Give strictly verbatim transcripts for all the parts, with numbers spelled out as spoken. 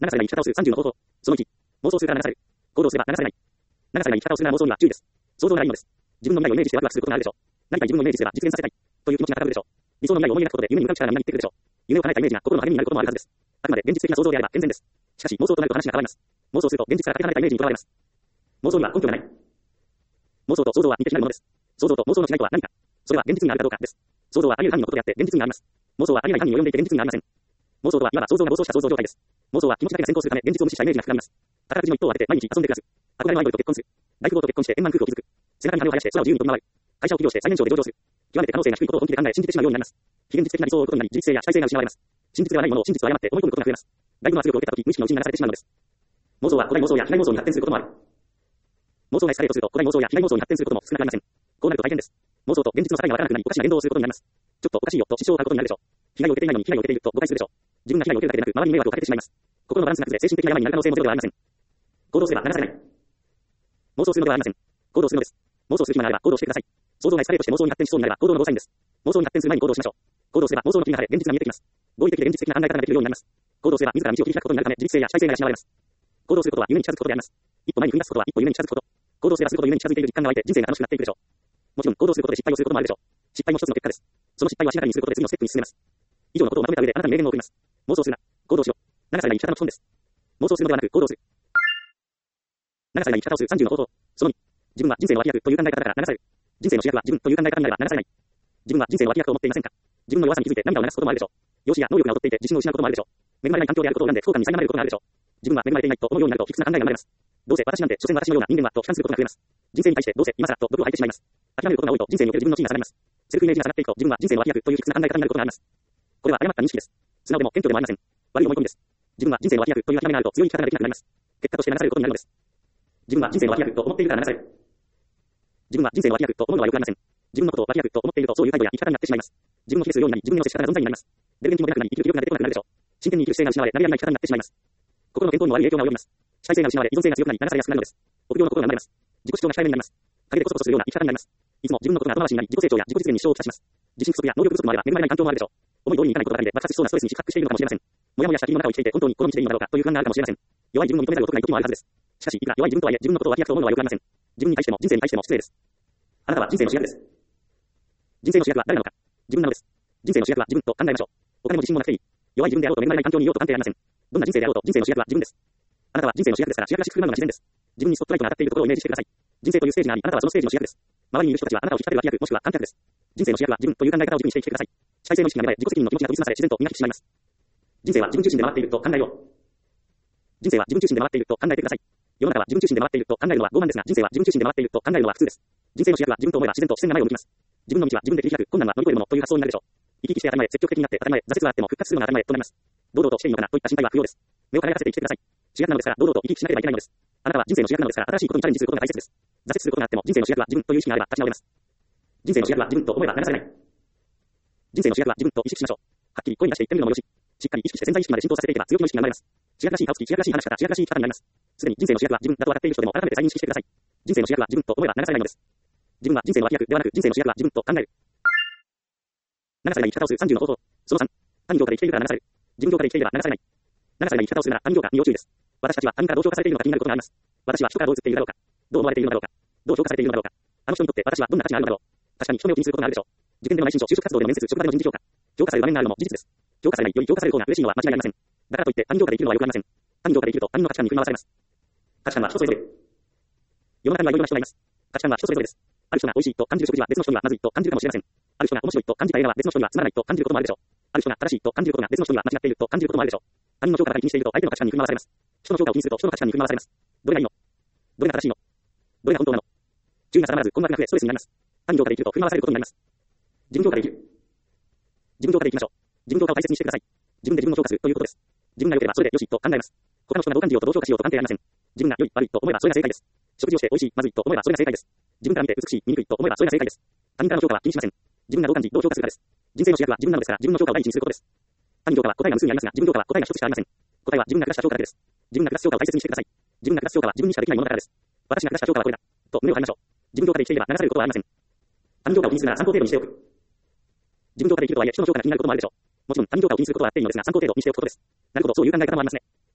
ななされない生き方をするさんじゅうの方法。そのいち、妄想するからななされる。行動すればななされない。ななされない生き方をするなら妄想には注意です。想像がないのです。自分の未来をイメージしてワクワクすることがあるでしょう。何か自分のイメージすれば実現させたい。という気持ちが高ぶるでしょう。理想の未来を思い描くことで夢に向かう力がみんなにってくるでしょう。夢を叶えたイメージが心の励みになることもあるはずです。あくまで現実的な想像であれば健全です。しかし妄想となると話が変わります。妄想すると現実からかけ離れたイメージにとらわれます。妄想には根拠がない。妄想と想像は似て非なるものです。想像と妄想の違いとは何か。それは現実にあるかどうかです。想像はあり得る範囲のことであって現実にあります。妄想はあり得ない範囲に及んでいて現実にありません。妄想とはいわば想像が暴走した想像状態です。妄想は気持ちだけが先行するため現実を無視したイメージが膨らみます。宝くじの一等を当てて毎日遊んで暮らす。憧れのアイドルと結婚する。大富豪と結婚して円満夫婦を築く。背中に羽を生やして空を自由に飛び回る。会社を起業して最年少で上場する。極めて可能性が低いことを本気で考え信じてしまうようになります。非現実的な理想を追うことになり、自律性や主体性が失われます。真実ではないものを真実と誤って思い込むことが増えます。大部の圧力を受けたとき、無意識のうちに流されてしまうのです。妄想は古代妄想や被害妄想に発展することもある。妄想がエスカレートすると、古代妄想や被害妄想に発展することも少なくありません。こうなると大変です。妄想と現実の境がわからなくなり、おかしな言動をすることになります。ちょっとおかしいよと支障を買うことになるでしょう。被害を受けていないのに被害を受けていると誤解するでしょう。自分が被害を受けるだけでなく、周りに迷惑をかけてしまいます。心のバランスが崩れ、精神的な病になる可能性もゼロではありません。行動すれば流されない。妄想するのではありません。行動するのです。妄想する暇があれば行動してください。想像がエスカレートして妄想に発展しそうになれば行動のゴーサインです。妄想に発展する前に行動しましょう。行動すれば妄想の霧が晴れ、現実が見えてきます。合理的で現実的な考え方ができるようになります。行動すれば自ら道を切り開くことになるため、自律性や主体性が失われます。行動することは夢に近づくことであります。一歩前に踏み出すことは一歩夢に近づくこと。行動すればするほど夢に近づいている実感が湧いて人生が楽しくなっていくでしょう。もちろん行動することで失敗をすることもあるでしょう。失敗も一つの結果です。その失敗はしながらにすることで次のステップに進めます。以上のことをまとめた上であなたに名言を送ります。妄想するな。行動しろ。ななされない生き方の基本です。妄想するのではなく行動する。ななされない生き方をするさんじゅうの方法。そのに、自分は人生の脇役という考え方から流される。人生の主役は自分という考え方になれば流されない。自分は人生の脇役と思っていませんか。自分の弱さに気づいて涙を流すこともあるでしょう。容姿や能力が劣っていて自信を失うこともあるでしょう。恵まれない環境であることを恨んで不幸感に苛まれることがあるでしょう。自分は恵まれていないと思うようになると卑屈な考えが生まれます。どうせ私なんて所詮私のような人間はと悲観することが増えます。人生に対してどうせ今更と毒を吐いてしまいます。諦めることが多いと人生における自分の地位が下がります。セルフイメージが下がっていくと自分は人生の脇役という卑屈な考え方になることがあります。これは誤った認識です。素直でも謙虚でもありません。悪い思い込みです。自分は人生の脇役という諦めがあると強い生き方ができなくなります。結果として流されることになるのです。自分は人生の脇役と思っているから流される。自分は人生の脇役と思うのはよくありません。自分のことを脇役と思っているとそういう態度や生き方になってしまいます。自分の卑下するようになり自分の接し方が存在になります。出る元気も出なくなり生きる気力が出てこなくなるでしょう。真剣に生きる姿勢が失われ、なりありない生き方になってしまいます。心の健康にも悪い影響が及びます。主体性が失われ、依存性が強くなり流されやすくなるのです。臆病の心が生まれます。自己主張が控えめになります。陰でコソコソするような生き方になります。いつも自分のことが後回しになり、自己成長や自己実現に支障をきたします。自信不足や能力不足もあれば恵まれない環境もあるでしょう。思い通りにいかないことばかりで爆発しそうなストレスに失格しているのかもしれません。もやもやした霧の中を生きていて本当にこの道でいいのだろうかという不安があるかもしれません。弱い自分を認めざるを得ない時もあるはずです。しかしいくら弱い自分とはいえ自分のことを脇役と思うのはよくありません。自分に対しても人生に対しても失礼です。あなたは人生の主役です。人生の主役は誰なのか。自分なのです。人生の主役は自分と考えましょう。お金も自信もなくていい。弱い自分であろうと恵まれない環境にいようと関係ありません。どんな人生であろうと人生の主役は自分です。あなたは人生の主役ですから主役らしく振る舞うのが自然です。自分にスポットライトが当たっているところをイメージしてください。人生というステージがあり、あなたはそのステージの主役です。周りにいる人たちはあなたを引き立てる脇役もしくは観客です。人生の主役は自分という考え方を軸にして生きてください。主体性の意識が芽生え、自己責任の気持ちが研ぎ澄まされ自然と磨きてしまいます。人生は自分中心で回っていると考えよう。人生は自分中心で回っていると考えてください。世の中は自分中心で回っていると考えるのは傲慢ですが、人生は自分中心で回っていると考えるのは普通です。人生の主役は自分と思えば自然と視線が前を向きます。自分の道は自分で切り開く、困難は乗り越えるものという発想になるでしょう。生き生きして当たり前、積極的になって当たり前、挫折があっても復活するのが当たり前となります。堂々としていいのかなといった心配は不要です。目を輝かせて生きてください。主役なのですから堂々と生き生きしなければいけないのです。あなたは人生の主役なのですから新しいことにチャレンジすることが大切です。挫折することがあっても人生の主役は自分という意識があれば立ち直れます。人生の主役は自分と思えば流されない。人生の主役は自分と意識しましょう。はっきり声に出して言ってみるのもよし、しっかり意識して潜在意識まで浸透させていけば強気の意識が生まれます。主役らしい顔つき、主役らしい話し方、主役らしい生き方になります。すでに人生の主役は自分だと分かっている人でも改めて再認識してください。人生の主役は自分と思えば流されないのです。自分は人生の脇役ではなく人生の主役は自分と考える。流されない生き方をするさんじゅうの方法。そのさん、他人評価で生きているから流される。自分評価で生きていれば流されない。流されない生き方をするなら他人評価に要注意です。私たちは他人からどう評価されているのか気になることがあります。私は人からどう映っているだろうか。どう思われているのだろうか。どう評価されているのだろうか。あの人にとって私はどんな価値があるのだろう。確かに人目を気にすることがあるでしょう。受験での内申書、就職活動での面接、職場での人事評価。評価される場面があるのも事実です。評価されないより評価される方が嬉しいのは間違いありません。だからといって他人評価できるのはよくありません。他人評価できると他人の価値観に振り回されます。価値観は人それぞれ。世の中にはいろいろな人がいます。価値観は人それぞれです。ある人が美味しいと感じる食事は別の人にはまずいと感じるかもしれません。ある人が面白いと感じた映画は別の人にはつまらないと感じることもあるでしょう。ある人が正しいと感じることが別の人には間違っていると感じることもあるでしょう。他人の評価ばかり気にしていると相手の価値観に振り回されます。人の評価を気にすると人の価値観に振り回されます。どれがいいの？どれが正しいの？どれが本当なの？注意が定まらず困惑が増えストレスになります。他人評価で生きると振り回されることになります。自分評価で生きる。自分評価で生きましょう。自分評価を大切にしてください。自分で自分を評価するということです。自分が良ければそれで良しと考えます。他の人がどう感じようとどう評価しようと関係ありません。自分が良い悪いと思えばそれが正解です。食事をして美味しいまずいと思えばそれが正解です。自分から見て美しい醜いと思えばそれが正解です。他人からの評価は気にしません。自分がどう感じどう評価するかです。人生の主役は自分なのですから自分の評価を第一にすることです。他人評価は答えが無数にありますが自分評価は答えが一つしかありません。答えは自分が下した評価だけです。自分が下す評価を大切にしてください。自分が下す評価は自分にしかできないものだからです。私が下した評価はこれだと胸を張りましょう。自分評価で生きていれば流されることはありません。他人評価を気にするなら参考程度にしておく。自分評価で生きるとはいえ人の評価が気になることもあるでしょう。もちろん他人評価を気にすることはあっていいのですが参考程度にしておくことです。なるほどそういう考え方もありますね。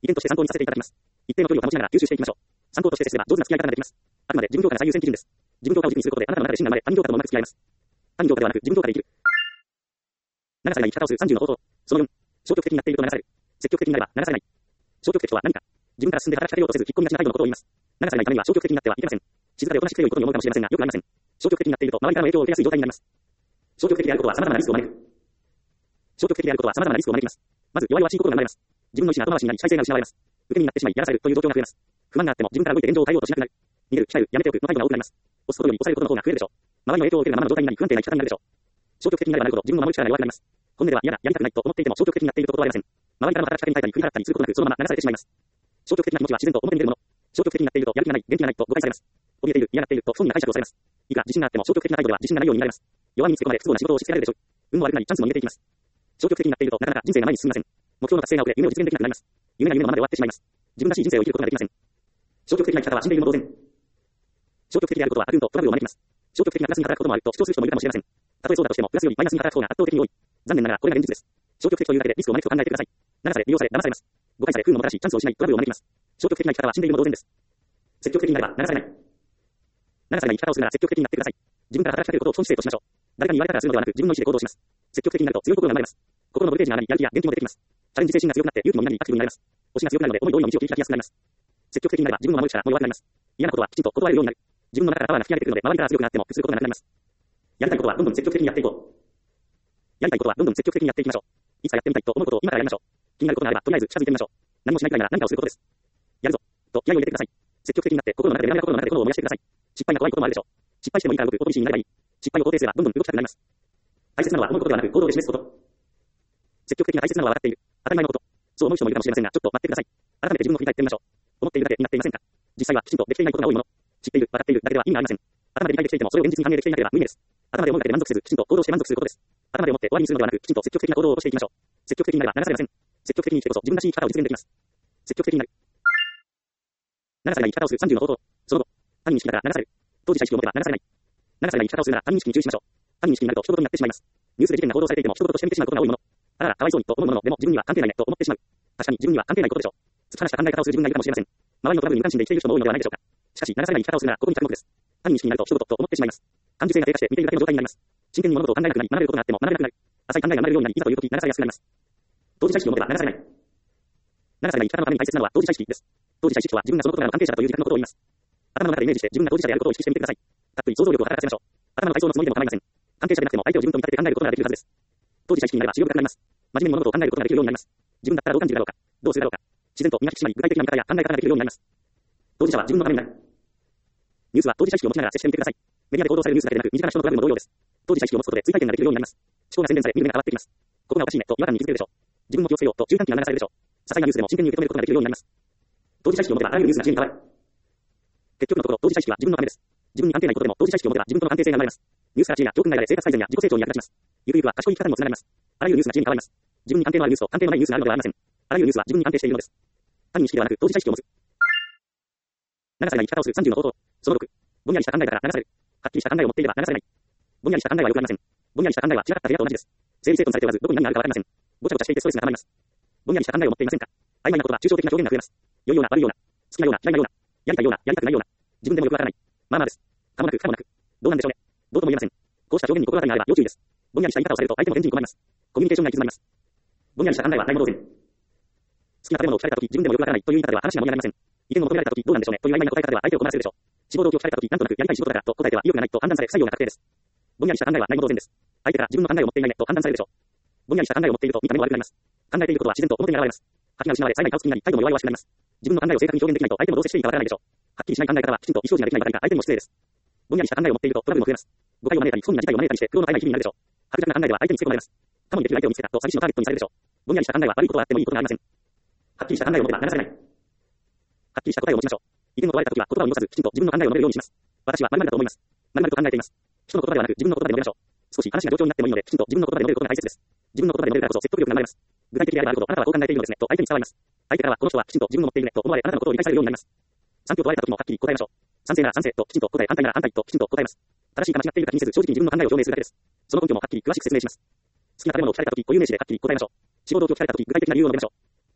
意見として参考にさせていただきます。一定の距離を保ちながら吸収していきましょう。参考として接すれば上手な付き合い方ができます。あくまで自分評価が最優先基準です。自分評価を軸にすることであなたの中で真が生まれ、他人評価ともうまく付き合います。他人評価ではなく自分評価で生きる。流されない生き方をするさんじゅうの方法。そのよん、消極的になっていると流される。積極的になれば流されない。消極的とは何か。自分から進んで働きかけようとせず引っ込みがちな態度のことを言います。流されないためには消極的になってはいけません。静かでおとなしく強いことに思うかもしれませんが、よくありません。消極的になっていると周りからの影響を受けやすい状態になります。消極的であることは様々なリスクを招く。消極的であることは様々なリスクを招きます。まず弱々しいことが生まれます。自分の意思が後回しになり、再生が失われます。受け身になってしまい、やらされるという状況が増えます。不満があっても自分から動いて現状を変えようとしなくなる。逃げる、控える、やめておくの態度が多くなります。押すことより押されることの方が増えるでしょう。周りの影響を受けるままの状態になり、不安定な生き方になるでしょう。消極的になればなるほど自分の守る力が弱くなります。本音では嫌だ、やりたくないと思っていても消極的になっていることはありません。周りからの働きかけに対して振り払ったりすることなく、そのまま流されてしまいます。消極的な気持ちは自然と表に出るもの。消極的になっているとやる気がない、元気がないと誤解されます。怯えている、嫌がっていると不本意な解釈をされます。いくら自信があっても消極的な態度では自信がないように見られます。弱みにつけ込まれ不都合な仕事を押し付けられるでしょう。運も悪くなりチャンスも逃げていきます。消極的になっているとなかなか人生が前に進みません。目標の達成が遅れ、夢を実現できなくなります。夢が夢のままで終わってしまいます。自分らしい人生を生きることができません。消極的な生き方は死んでいるも同然。消極的であることは悪運とトラブルを招きます。消極的なプラスに働くこともあると主張する人もいるかもしれません。たとえそうだとしても、プラスよりマイナスに働く方が圧倒的に多い。残念ながらこれが現実です。消極的というだけでリスクを招くと考えてください。流され、利用され、騙されます。誤解され、不運をもたらし、チャンスを失い、トラブルを招きます。消極的な生き方は死んでいるも同然です。積極的になれば流されない。流されない生き方をするなら積極的になってください。自分から働きかけることを基本姿勢としましょう。誰かに言われたからするのではなく、自分の意思で行動します。積極的になると強い心が生まれます。心のボルテージが上がり、やる気や元気も出てきます。チャレンジ精神が強くなって勇気もみなりアクティブになります。推しが強くなるので思い通りの道を切り開きやすくなります。積極的になれば自分の守る力も弱くなります。嫌なことはきちんと断れるようになる。自分の中からパワーが吹き上げてくるので、周りから強くなっても屈することがなくなります。やりたいことはどんどん積極的にやっていこう。やりたいことはどんどん積極的にやっていきましょう。いつかやってみたいと思うことを今からやりましょう。気になることがあればとりあえず近づいてみましょう。何もしないくらいなら何かをすることです。やるぞと気合を入れてください。積極的になって心の中で目覚めた心の中で心を燃やしてください。失敗が怖いこともあるでしょう。失敗してもいいから動くことにしになればいい。失敗を肯定すればどんどん動きたくなります。大切なのは思うことではなく行動で示すこと。積極的な大切なのは分かっている。当たり前のこと。そう思う人もいるかもしれませんが、ちょっと待ってください。改めて自分を振り返ってみましょう。思っているだけになっていませんか？実際はきちんとできていないことが多いもの。知っている、分かっているだけでは意味がありません。頭で理解できていてもそれを現実に反映できていなければ無意味です。頭で思うだけで満足せず、きちんと行動して満足することです。頭で思って終わりにするのではなく、きちんと積極的な行動をしていきましょう。積極的になれば流されません。積極的に生きてこそ自分らしい生き方を実現できます。積極的になる。流されない生き方をするさんじゅうの方法。その後、他人意識だから流される。当事者意識を持てば流されない。流されない生き方をするなら他人意識に注意しましょう。他人意識になると一言になってしまいます。ニュースで事件が報道されていても一言として見てしまうことが多いもの。あらら、かわいそうにと思うものでも自分には関係ないねと思ってしまう。確かに自分には関係ないことでしょう。突き放した考え方をする自分がいるかもしれません。周りのトラブルに無関心で生きている人も多いのではないでしょうか。しかし、流されない生き方をするならここに着目です。他人意識になると一言と思ってしまいます。感受性が低下して見ているだけの状態になります。真剣に物事を考えなくなり、学べることがあっても学べなくなる。浅い考えが生まれるようになり、いざという時流されやすくなります。当事者意識を持てば流されない。流されない生き方のために大切なのは当事者意識です。当事者意識とは自分がそのことからの関係者だという自覚のことを言います。頭の中でイメージして自分が当事者であることを意識してみてください。たっぷり想像力を働かせましょう。頭の体操のつもりでも構いません。関係者でなくても相手を自分と見立てて考えることができるはずです。当事者意識になれば思慮深くなります。真面目に物事を考えることができるようになります。自分だったらどう感じるだろうか。どうするだろうか。自然と身が引き締まり具体的な見方や考え方ができるようになります。当事者は自分のためになる。ニュースは当事者意識を持ちながら接してみてください。メディアで報道されるニュースだけでなく身近な人のトラブルも同様です。当事者意識を持つことで追体験ができるようになります。思考が洗練され見る目が変わってきます。ここがおかしいねと違和感に気づけるでしょう。自分も気をつけようと注意喚起が流されるでしょう。些細なニュースでも真剣に受け止めることができるようになります。当事者意識を持てばあらゆるニュースが知恵に変わる。結局のところ当事者意識は自分のためです。自分に関係ないことでも当事者意識を持てば自分との関係性が生まれます。ニュースから知恵や教訓が得られ生活改善や自己成長に役立ちます。ゆくゆくは賢い生き方にもつながります。あらゆるニュースが知恵に変わります。自分に関係のあるニュースと関係のないニュースがあるのではありません。あらゆるニュースは自分に関係しているのです。他人意識ではなく当事者意識を持つ。流されない生き方をするさんじゅうの方法。そのろく、ぼんやりした考えだから流される。はっきりした考えを持っていれば流されない。ぼんやりした考えはよくありません。ぼんやりした考えは違かった部屋と同じです。整理整頓されておらずどこに何があるかわかりません。ごちゃごちゃしていてストレスが溜まります。ぼんやりした考えを持っていませんか？曖昧なことは抽象的な表現が増えます。良いような悪いような、好きなような嫌いなような、やりたいようなやりたくないような、自分でもよくわからない。まあまあです。かもなくかもなく。どうなんでしょうね。どうとも言えません。こうした表現に心当たりがあれば要注意です。ぼんやりした言い方をされると相手も返事に困ります。コミュニケーションが行き詰まります。ぼんやりした考えはないも同然。好きな食べ物を聞かれたとき自分でもよくわからないという言い方では話が盛り上がりません。意見を求められたときどうなんでしょうねという曖昧な答え方では相手を困らせるでしょう。志望動機を聞かれたときなんとなくやりたい仕事だからと答えては意欲がないと判断され不採用が確定です。ぼんやりした考えはないも同然です。相手から自分の考えを持っていないねと判断されるでしょう。ぼんやりした考えを持っていると見た目も悪くなります。考えていることは自然と表に現れます。覇気が失われ才能が薄くなり態度も弱々しくなります。自分の考えを正確に表現できないと相手もどう接していいかわからないでしょう。はっきりしない考え方はきちんと意思表示ができないばかりか相手にも失礼です。ぼんやりした考えを持っているとトラブルも増えます。誤解を招いたり不本意な事態を招いたりして苦労の絶えない日々になるでしょう。白弱な考えでは相手につけ込まれます。過去にできる相手を見つけたと詐欺師のターゲットにされるでしょう。ぼんやりした考えは悪いことはあってもいいことがありません。はっきりした考えを持てば流されない。はっきりした答えを持ちましょう。意見を問われたときは言葉を濁さずきちんと自分の考えを述べるようにします。私は〇〇だと思います。〇〇と考えています。人の言葉ではなく自分の言葉で述べましょう。少し話が冗長になってもいいのできちんと自分の言葉で述べることが大切です。自分の言葉で述べるからこそ説得力が生まれます。具体的であればあるほどあなたはこう考えているのですねと相手に伝わります。相手からはこの人はきちんと自分の持っているねと思われあなたのことを理解されるようになります。賛否を問われたときもはっきり答えましょう。賛成なら賛成ときちんと答え、反対なら反対ときちんと答えます。正しいか間違っているか気にせず正直に自分の考えを表明するだけです。その根拠もはっきり詳しく説明します。好きな食べ物を聞かれたとき固有名詞ではっきり答えましょう。志望動機を聞かれたとき具体的な理由を述べましょう。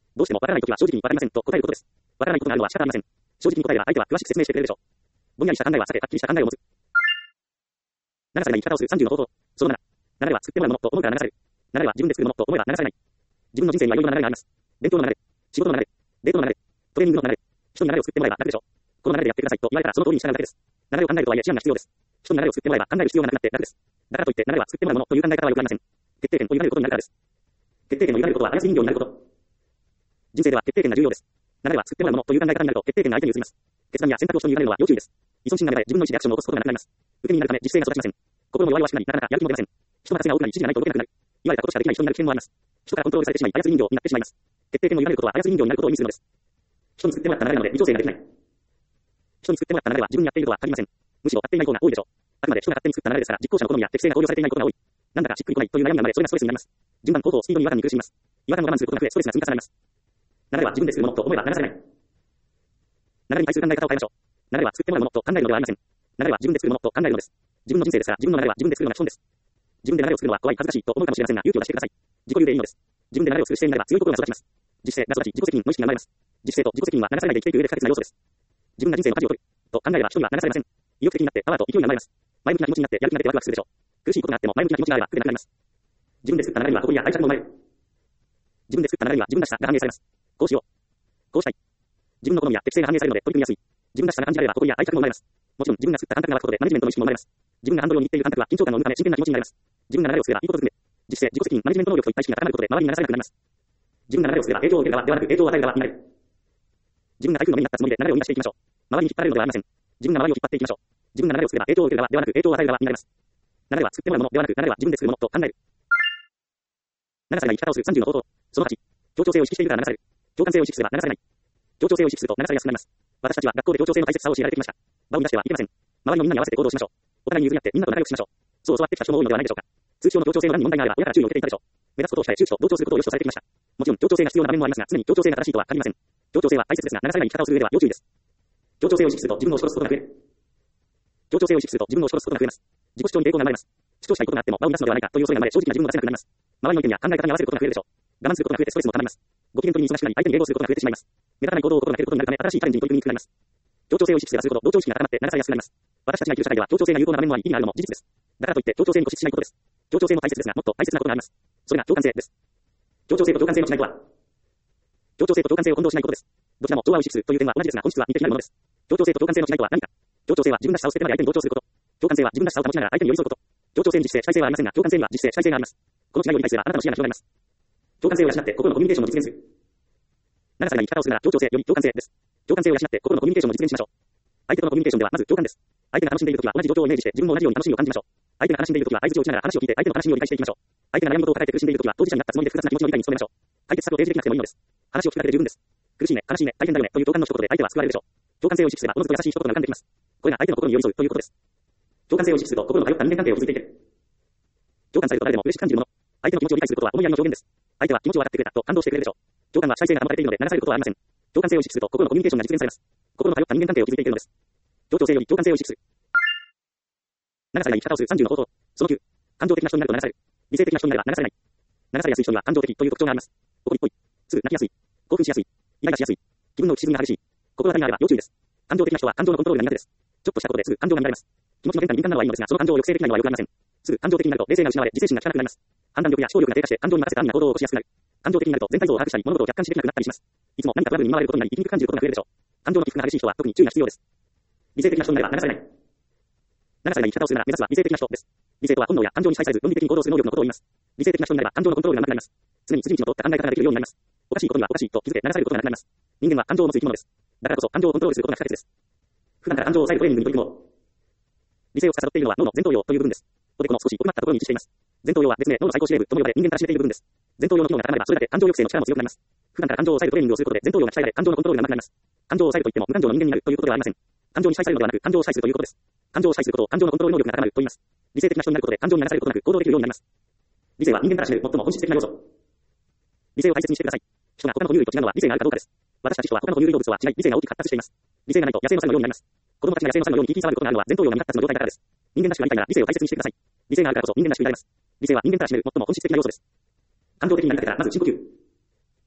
どうしてもわからないときは正直にわかりませんと答えることです。わからないことがあるのは仕方ありません。正直に答えれば相手は詳しく説明してくれるでしょう。ぼんやりした考えは避け、はっきりした考えを持つ。流されない生き方をするさんじゅうの方法。そのなな。流れは作ってもらうものと思うから流される。流れは自分で作るものと思えば流されない。自分の人生にはいろいろな流れがあります。勉強の流れ、仕事の流れ、デートの流れ、トレーニングの流れ、人に流れを作ってもらえば楽でしょう。この流れでやってくださいと言われたらその通りに従うだけです。流れを考えるとはいえ思案が必要です。人に流れを作ってもらえば考える必要がなくなって楽です。だからといって流れは作ってもらうものという考え方はよくありません。決定権を委ねることになるからです。決定権を委ねることは操り人形になること。人生では決定権が重要です。流れは作ってもらうものという考え方になると決定権が相手に移ります。決断や選択を人に委ねるのは要注意です。依存心が芽生え自分の意思でアクションを起こすことがなくなります。受け身になるため実践が育ちません。心も弱々しくなりなかなかやる気も出ません。人の形が多くなり指示がないと動けなくなる。言われたことしかできない人になる危険もあります。人からコントロールされてしまい操り人形になってしまいます。決定権を委ねることは操り人形になることを意味するのです。人に作ってもらった流れなので微調整ができない。人に作ってもらった流れは自分にやっているとは限りません。むしろ合っていない方が多いでしょう。あくまで人が勝手に作った流れですから実行者の好みや適性が考慮されていないことが多い。なんだかしっくりこないという悩みが生まれそれがストレスになります。順番、行動、スピードに違和感に苦しみます。違和感を我慢することが増えストレスが積み重なります。流れは自分で作るものと思えば流されない。流れに対する考え方を変えましょう。流れは作ってもらうものと考えるのではありません。流れは自分で作るものと考えるのです。自分の人生ですから自分の流れは自分で作るのが基本です。自分で流れを作るのは怖い恥ずかしいと思うかもしれませんが勇気を出してください。自己流でいいのです。自分で流れを作る姿勢になれば強い心が育ちます。自主性が育ち自己責任の意識が生まれます。自主性と自己責任は流されないで生きていく上で不可欠な要素です。自分が人生の舵を取ると考えれば人には流されません。意欲的になってパワーと勢いが生まれます。前向きな気持ちになってやる気が出てワクワクするでしょう。苦しいことがあっても前向きな気持ちがあれば苦でなくなります。自分で作った流れには誇りや愛着も生まれる。自分で作った流れには自分らしさが反映されます。こうしよう。こうしたい。自分の好みや適性が反映されるので取り組みやすい。自分らしさが感じられれば誇りや愛着も生まれます。もちろん自分が作った感覚が湧くことでマネジメントの意識も生まれます。自分がハンドルを握っている感覚は緊張感を生むため真剣な気持ちになります。自分が流れを作ればいいことずくめ。実践、自己責任、マネジメント能力といった意識が高まることで周りに流されなくなります。自分が流れを作れば影響を受ける側ではなく影響を与える側になる。自分が台風の目になったつもりで流れを生み出していきましょう。周りに引っ張られるのではありません。自分が周りを引っ張っていきましょう。自分が流れを作れば影響を受ける側ではなく影響を与える側になります。流れは作ってもらうものではなく流れは自分で作るものと考える。流されない生き方をするさんじゅうの方法。そのはち。協調性を意識しているから流される。共感性を意識すれば流されない。協調性を意識すると流されやすくなります。私たちは学校で協調性の大切さを教えられてきました。場を乱してはいけません。周りのみんなに合わせて行動しましょう。お互いに譲り合ってみんなと仲良くしましょう。そう教わってきた人も多いのではないでしょうか。通知表の協調性の欄に問題があれば親から注意を受けていたでしょう。目立つことをしたり周知と同調することを良しとされてきました。もちろん協調性が必要な場面もありますが常に協調性が正しいとは限りません。協調性は大切ですが流されない生き方をする上では要注意です。協調性を意識すると自分を押し殺すことが増える。協調性を意識すると自分を押し殺すことが増えます。自己主張に抵抗が生まれます。主張したいことがあっても場を乱すのではないかという恐れが生まれ正直な自分が出せなくなります。周りの意見や考え方に合わせることが増えるでしょう。我慢することが増えてストレスも溜まります。ご機嫌取りに忙しくなり相手に迎合することが増えてしまいます。目立たない行動を心がけることになるため新しいチャレンジに取り組みにくくなります。協調性を意識すればするほど同調意識が高まって流されやすくなります。私たちが生きる社会では協調性が有効な場面もあり意義があるのも事実です。だからといって協調性に固執しないことです。協調性も大切ですがもっと大切なことがあります。それが共感性です。協調性と共感性の違いとは協調性と共感性を混同しないことです。どちらも調和を意識するという点は同じですが本質は似て非なるものです。協調性と共感性の違いとは何か。協調性は自分らしさを捨ててまで相手に同調すること。共感性は自分らしさを保ちながら相手に寄り添うこと。協調性に実性主体性はありませんが共感性には実性主体性があります。この違いを理解すればあなたの視野が広がります。共感性を養って心のコミュニケーションを実現する。流されない生き方をするなら協調性より共感性です。共感性を養って心のコミュニケーションを実現しましょう。相手とのコミュニケーションではまず共感です。相手が楽しんでいるときは同じ状況をイメージして自分も同じように楽しみを感じましょう。相手が悲しんでいるときは相槌を打ちながら話を聞いて相手の悲しみを理解していきましょう。相手が悩むことを抱えて苦しんでいるときは当事者になったつもりで複雑な気持ちの理解に努めましょう。解決策を提示できなくてもいいのです。話を聞くだけで十分です。苦しいね、悲しいね、大変だよねという共感の一言で相手は救われるでしょう。共感性を意識すればおのずと優しい一言が浮かんできます。これが相手の心に寄り添うということです。共感性を意識すると心の通った人間関係を築いていける。共感されると誰でも嬉しく感じるもの。相手の気持ちを理解することは思いやりの表現です。相手は気持ちを分かってくれたと感動してくれるでしょう。共感は主体性が保たれているので流されることはありません。共感性を意識すると心のコミュニケーションが実現されます。心の通った人間関係を築いていけるのです。協調性より共感性を意識する。流されない生き方をするさんじゅうの方法。そのきゅう。感情的な人になると流される。理性的な人になれば流されない。流されやすい人には感情的という特徴があります。怒りっぽい。すぐ泣きやすい。興奮しやすい。イライラしやすい。気分の浮き沈みが激しい。心当たりがあれば要注意です。感情的な人は感情のコントロールが苦手です。ちょっとしたことですぐ感情が乱れます。気持ちの変化に敏感なのはいいのですが、その感情を抑制できないのはよくありません。すぐ感情的になると冷静が失われ、自制心が効かなくなります。判断力や思考力が低下して感情に任せた安易な行動を起こしやすくなる。感情的になると全体像を把握したり物事を客観視できなくなったりします。いつも何かトラブルに見舞われることになり生きにくく感じることが増えるでしょう。感情の起伏が激しい人は特に注意が必要です。理性的な人になれば流されない。流されない生き方をするなら目指すは理性的な人です。理性とは本能や感情に支配されず論理的に行動する能力のことを言います。理性的な人になれば感情のコントロールがなくなります。常に筋道の通った考え方ができるようになります。おかしいことにはおかしいと気づけ流されることがなくなります。人間は感情を持つ生き物です。だからこそ感情をコントロールすることが不可欠です。普段から感情を抑えるトレーニングに取り組もう。理性を司っているのは脳の前頭葉という部分です。おでこの少し奥まったところに位置しています。前頭葉は別名脳の最高司令部とも呼ばれ人間から占めている部分です。前頭葉の機能が高まればそれだけ感情抑制の力も強くなります。普段から感情を抑えるトレーニングをすることで前頭葉が鍛えられ感情のコントロールが上手くなります。感情を抑えるといっても無感情の人間になるということではありません。感情に支配されるのではなく感情を支配するということです。感情を支配することを感情のコントロール能力が高まると言います。理性的な人になることで感情に流されることなく行動できるようになります。理性は人間から占める最も本質的な要素。理性を大切にしてください。人が他の哺乳類と違うのは理性があるかどうかです。私たち人は他の哺乳類動物とは違い理性が大きく発達しています。理性がないと野生の猿のようになります。子供たちが野生の猿のように聞き触ることがあるのは前頭葉が未発達の状態だからです。人間らしくありたいなら理性を大切にしてください。理性があるからこそ人間らしくいられます。理性は人間から占める最も本質的な要素です。感情的になりかけたらまず深呼吸。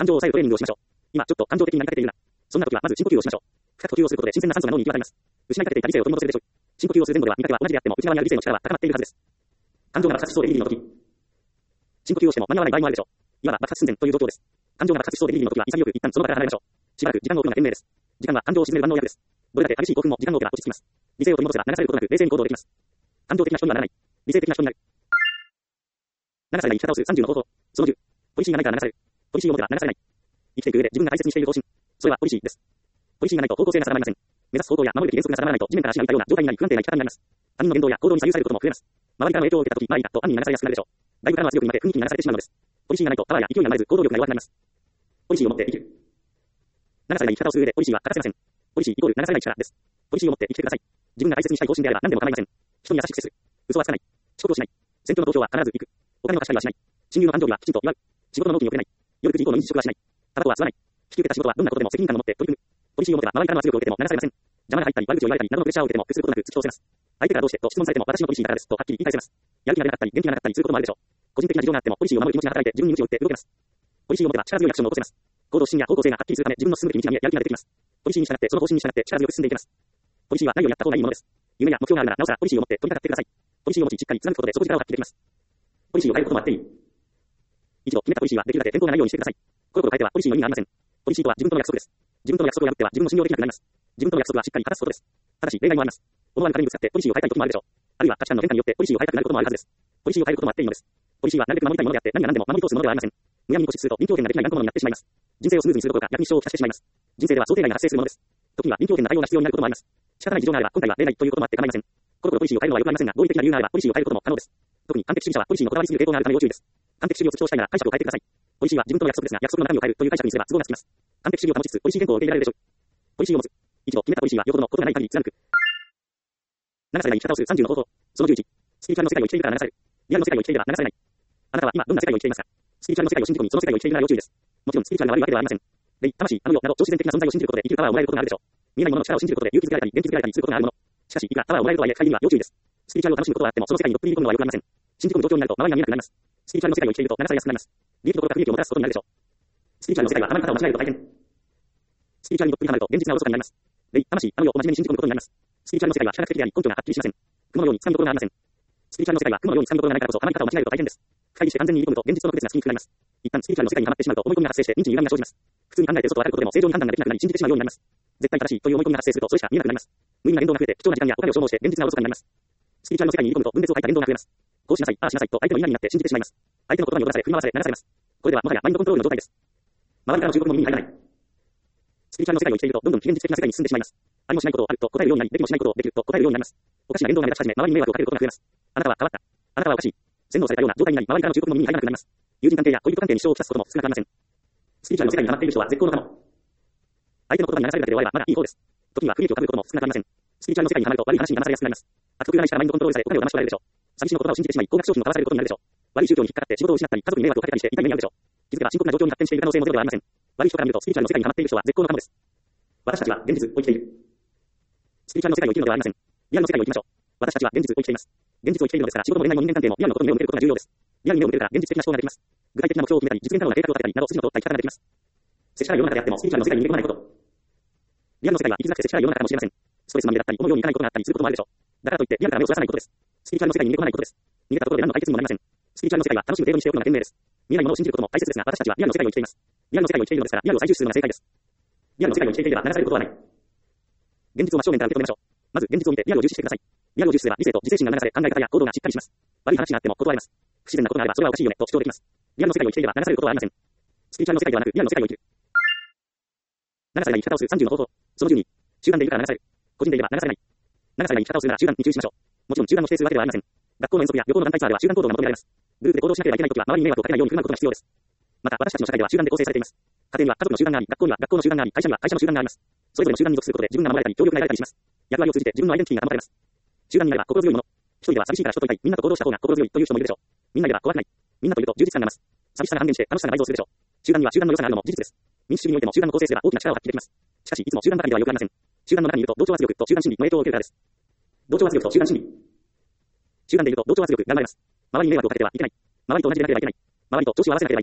感情を抑えるトレーニングをしましょう。今、ちょっと感情的になりかけているな。そんな時は、まず深呼吸をしましょう。深く呼吸をすることで新鮮な酸素が脳に行き渡ります。失いかけていた理性を取り戻せるでしょう。深呼吸をする前後では、見かけは同じであっても、内側にある理性の力は高まっているはずです。感情が爆発しそうでギリギリの時。深呼吸をしても間に合わない場合もあるでしょう。いわば爆発寸前という状況です。感情が爆発しそうでギリギリの時は、潔く一旦その場から離れましょう。しばらく時間を置くのが賢明です。時間は感情を鎮める万能薬です。どれだけ激しい興奮も時間を置けば落ち着きます。理性を取り戻せば流されることなく冷静に行動できます。感情的な人にはならない。理性的な人になる。ななさいが生き方をするさんじゅうの方法。そのじゅう。ポリシーがないから流される。ポリシーを持てば流されない。生きていく上で自分が大切にしている方針。それはポリシーです。ポリシーがないと方向性が定まりません。目指す方向や守るべき原則が定まらないと地面から足が浮いたような状態になり不安定な生き方になります。他人の言動や行動に左右されることも増えます。周りからの影響を受けたとき、周りだと暗に流されやすくなるでしょう。外部からは強くになって雰囲気に流されてしまうのです。ポリシーがないとパワーや勢いが生まれず行動力が弱くなります。ポリシーを持って生きる。ななさいが生き方をする上でポリシーは欠かせません。ポリシーイコール流されない力です。ポリシーを持って生きてください。自分が大切にしたい方針であれば何でも構いません。人に優しく接する。嘘はつかない。遅刻をしない。選挙の投票は必ず行く。お金の貸し借りはしない。親友の誕生日はきちんと祝う。仕事の納期に遅れない。夜くじ以降の飲食はしない。タバコは吸わない。引き受けた仕事はどんなことでも責任感を持って取り組む。ポリシーを持てば周りからの圧力を受けても流されません。邪魔が入ったり悪口を言われたり謎のプレッシャーを受けても屈することなく突き通せます。相手からどうしてと質問されても私のポリシーだからですとはっきり言い返せます。やる気が出なかったり元気がなかったりすることもあるでしょう。個人的な事情があってもポリシーを守る気持ちが働いて自分に鞭を打って動けます。ポリシーを持てば力強いアクションを起こせます。行動指針や方向性がはっきりするため自分の進むべき道が見えやる気が出てきます。ポリシーに従ってその方針に従って力強く進んでいけます。ポリシーは何をやった方がいいものです。夢や目標があるならなおさらポリシーを持って取り掛かってください。ポリシーを持ちしっかり貫くことでそこ力を発揮できます。ポリシーを変えることもあっていい。一度決めたポリシーはできるだけ変更がないようにしてください。コロコロ変えてはポリシーの意味がありません。ポリシーとは自分との約束です。自分との約束を破っては自分を信用できなくなります。自分との約束はしっかり果たすことです。ただし例外もあります。思わぬ金にぶつかってポリシーを変えたい時もあるでしょう。あるいは価値観の変化によってポリシーを変えたくなることもあるはずです。ポリシーを変えることもあっていいのです。ポリシーはなるべく守りたいものであって何が何でも守り通すものではありません。むやみに固執すると臨機応変ができない頑固者になってしまいます。人生をスムーズにするどころか逆に支障をきたしてしまいます。人生では想定外が発生するものです。時には臨機応変な対応が必要になることもあります。仕方ない事情があれば今回は例外ということもあって構いません。コロコロポリシーを変えるのはよくありませんが合理的な理由があればポリシーを変えることも可能です。特に完璧主義者はポリシーにこだわりすぎる傾向があるため要注意です。完璧主義を主張したいなら解釈を変えてください。ポリシーは自分との約束ですが約束の中身を変えるという解釈にすれば都合がつきます。完璧主義を保ちつつポリシー変更を受け入れられるでしょう。ポリシーを持つ。一度決めたポリシーはよほどのことがない限り貫く。ななさいが生き方をするさんじゅうの方法。そのじゅういち。スピリチュアルの世界を生きているから流される。リアルの世界を生きていれば流されない。あなたは今どんな世界を生きていますか？スピリチュアルの世界を信じ込みその世界を生きているなら要注意です。もちろんスピリチュアルが悪いわけではありません。霊、魂、あの世など超自然的な存在を信じることで生きるパワーをもらえることがあるでしょう。見えないものの力を信じることで勇気づけられたり元気づけられたりすることがあるもの。しかしいくらパワーをもらえるとはいえ帰りには要注意です。スピリチュアルを楽しむことはあってもその世界にどっぷり込むのはよくありません。信じ込む状況になると周りが見えなくなります。スピリチュアルの世界を生きていると流されやすくなります。利益どころか不利益をもたらすことになるでしょう。スピリチュアルの世界はあまり方を間違えると大変。スピリチュアルにどっぷりハマると現実がおろそかになります。霊、魂、あの世を真面目に信じ込むことになります。スピリチュアルの世界は非科学的であり根拠がはっきりしません。雲のように掴みどころがありません。スピリチュアルの世界は雲のように掴みどころがないからこそハマり方を間違えると大変です。深入りして完全に入り込むと現実との区別がつきにくくなります。一旦スピリチュアルの世界にハマってしまうと思い込みが発生して認知に歪みが生じます。普通に考えて嘘とわかることでも正常に判断ができなくなり信じてしまうようになります。絶対正しいという思い込みが発生するとそれしか見えなくなります。無意味な言動が増えて貴重な時間やお金を消耗して現実がおろそかになります。スピリチュアルの世界に入り込むと分別を欠いた言動が増えます。こうしなさい、ああしなさいと相手の言いなりになって信じてしまいます。相手の言葉に踊らされ振り回され流されます。これではもはやマインドコントロールの状態です。周りからの忠告も耳に入らない。スピリチュアルの世界を生きているとどんどん非現実的な世界に進んでしまいます。ありもしないことをあると答えるようになり、できもしないことをできると答えるようになります。おかしな言動が目立ち始め、周りに迷惑をかけることが増えます。あなたは変わった。あなたはおかしい。洗脳されたような状態になり、周りからの忠告も耳に入らなくなります。友人関係や恋人関係に支障をきたすことも少なくありません。スピリチュアルの世界にハマっている人は絶好の友。相手の言葉に流されるだけで終わればまだいい方です。時には不利益をかぶることも少なくありません。スピリチュアルの世界にハマると悪い話に騙されやすくなります。悪徳占い師からマインドコントロールされお金を騙し取られるでしょう。詐欺師の言葉を信じてしまい高額商品を買わされることになるでしょう。悪い宗教に引っかかって仕事を失ったり家族に迷惑をかけたりして痛い目に遭うでしょう。気づけば深刻な状況に発展している可能性もゼロではありません。悪い人から見るとスピリチュアルの世界にハマっている人は絶好の友です。私たちは現実を生きている。スピリチュアルの世界を生きるのではありません。リアルの世界を生きましょう。私たちは現実を生きています。現実を生きているのですから仕事も恋愛も人間関係もリアルのことに目を向けることが重要です。リアルに目を向けるから現実的な思考ができます。具体的な目標を決めたり実現可能な計画を立てたりなど筋の通った生き方ができます。世知辛い世の中であってもスピリチュアルの世界に逃げ込まないこと。リアルの世界は生きづらくて世知辛い世の中かもしれません。ストレスまみれだったり思うようにいかないことがあったりすることもあるでしょう。だからといってリアルから目をそらさないことです。スピリチュアルの世界に逃げ込まないことです。逃げたところで何の解決にもなりません。スピリチュアルの世界は楽しむ程度にしておくのが賢明です。見えないものを信じることも大切ですが私たちはリアルの世界を生きています。リアルの世界を生きているのですからリアルを最重視するのが正解です。リアルの世界を生きていれば流されることはない。現実を真正面から受け止めましょう。まず現実を見てリアルを重視してください。リアルを重視すれば理性と自制心が流され考え方や行動がしっかりします。悪い話があっても断れます。不自然なことがあればそれはおかしいよねと主張できます。リアルの世界を生きていれば流されることはありません。スピリチュアルの世界ではなくリアルの世界を生きる。ななさいが生き方をするさんじゅうの方法。そのじゅうに。集団でいるから流される。個人でいれば流されない。ななさいが生き方をするなら集団に注意しましょう。もちろん集団の否定するわけではありません。学校の遠足や旅行の団体ツアーでは集団行動が求められます。グループで行動しなければいけないときは周りに迷惑をかけないように振る舞うことが必要です。また私たちの社会では集団で構成されています。家庭には家族の集団があり、学校には学校の集団があり、会社には会社の集団があります。それぞれの集団に属することで自分が守られたり協力が得られたりします。役割を通じて自分のアイデンティティが保たれます。集団になれば心強いもの。一人では寂しいから人といたい。みんなと行動した方が心強いという人もいるでしょう。みんなでは怖くない。みんなといると充実感が増す。寂しさが半減して楽しさが倍増するでしょう。集団には集団の良さがあるのも事実です。民主主義においても集団の構成すれば大きな力を発揮できます。しかしいつも集団の中にではよくありません。集団の中にいると同調圧力と集団心理の影響を受けるからです。同調圧力と集団心理。集団でいると同調圧力が生まれます。周りに迷惑をかけてはいけない。周りと同じでなければいけない。周りと調子を合わせなければいけない。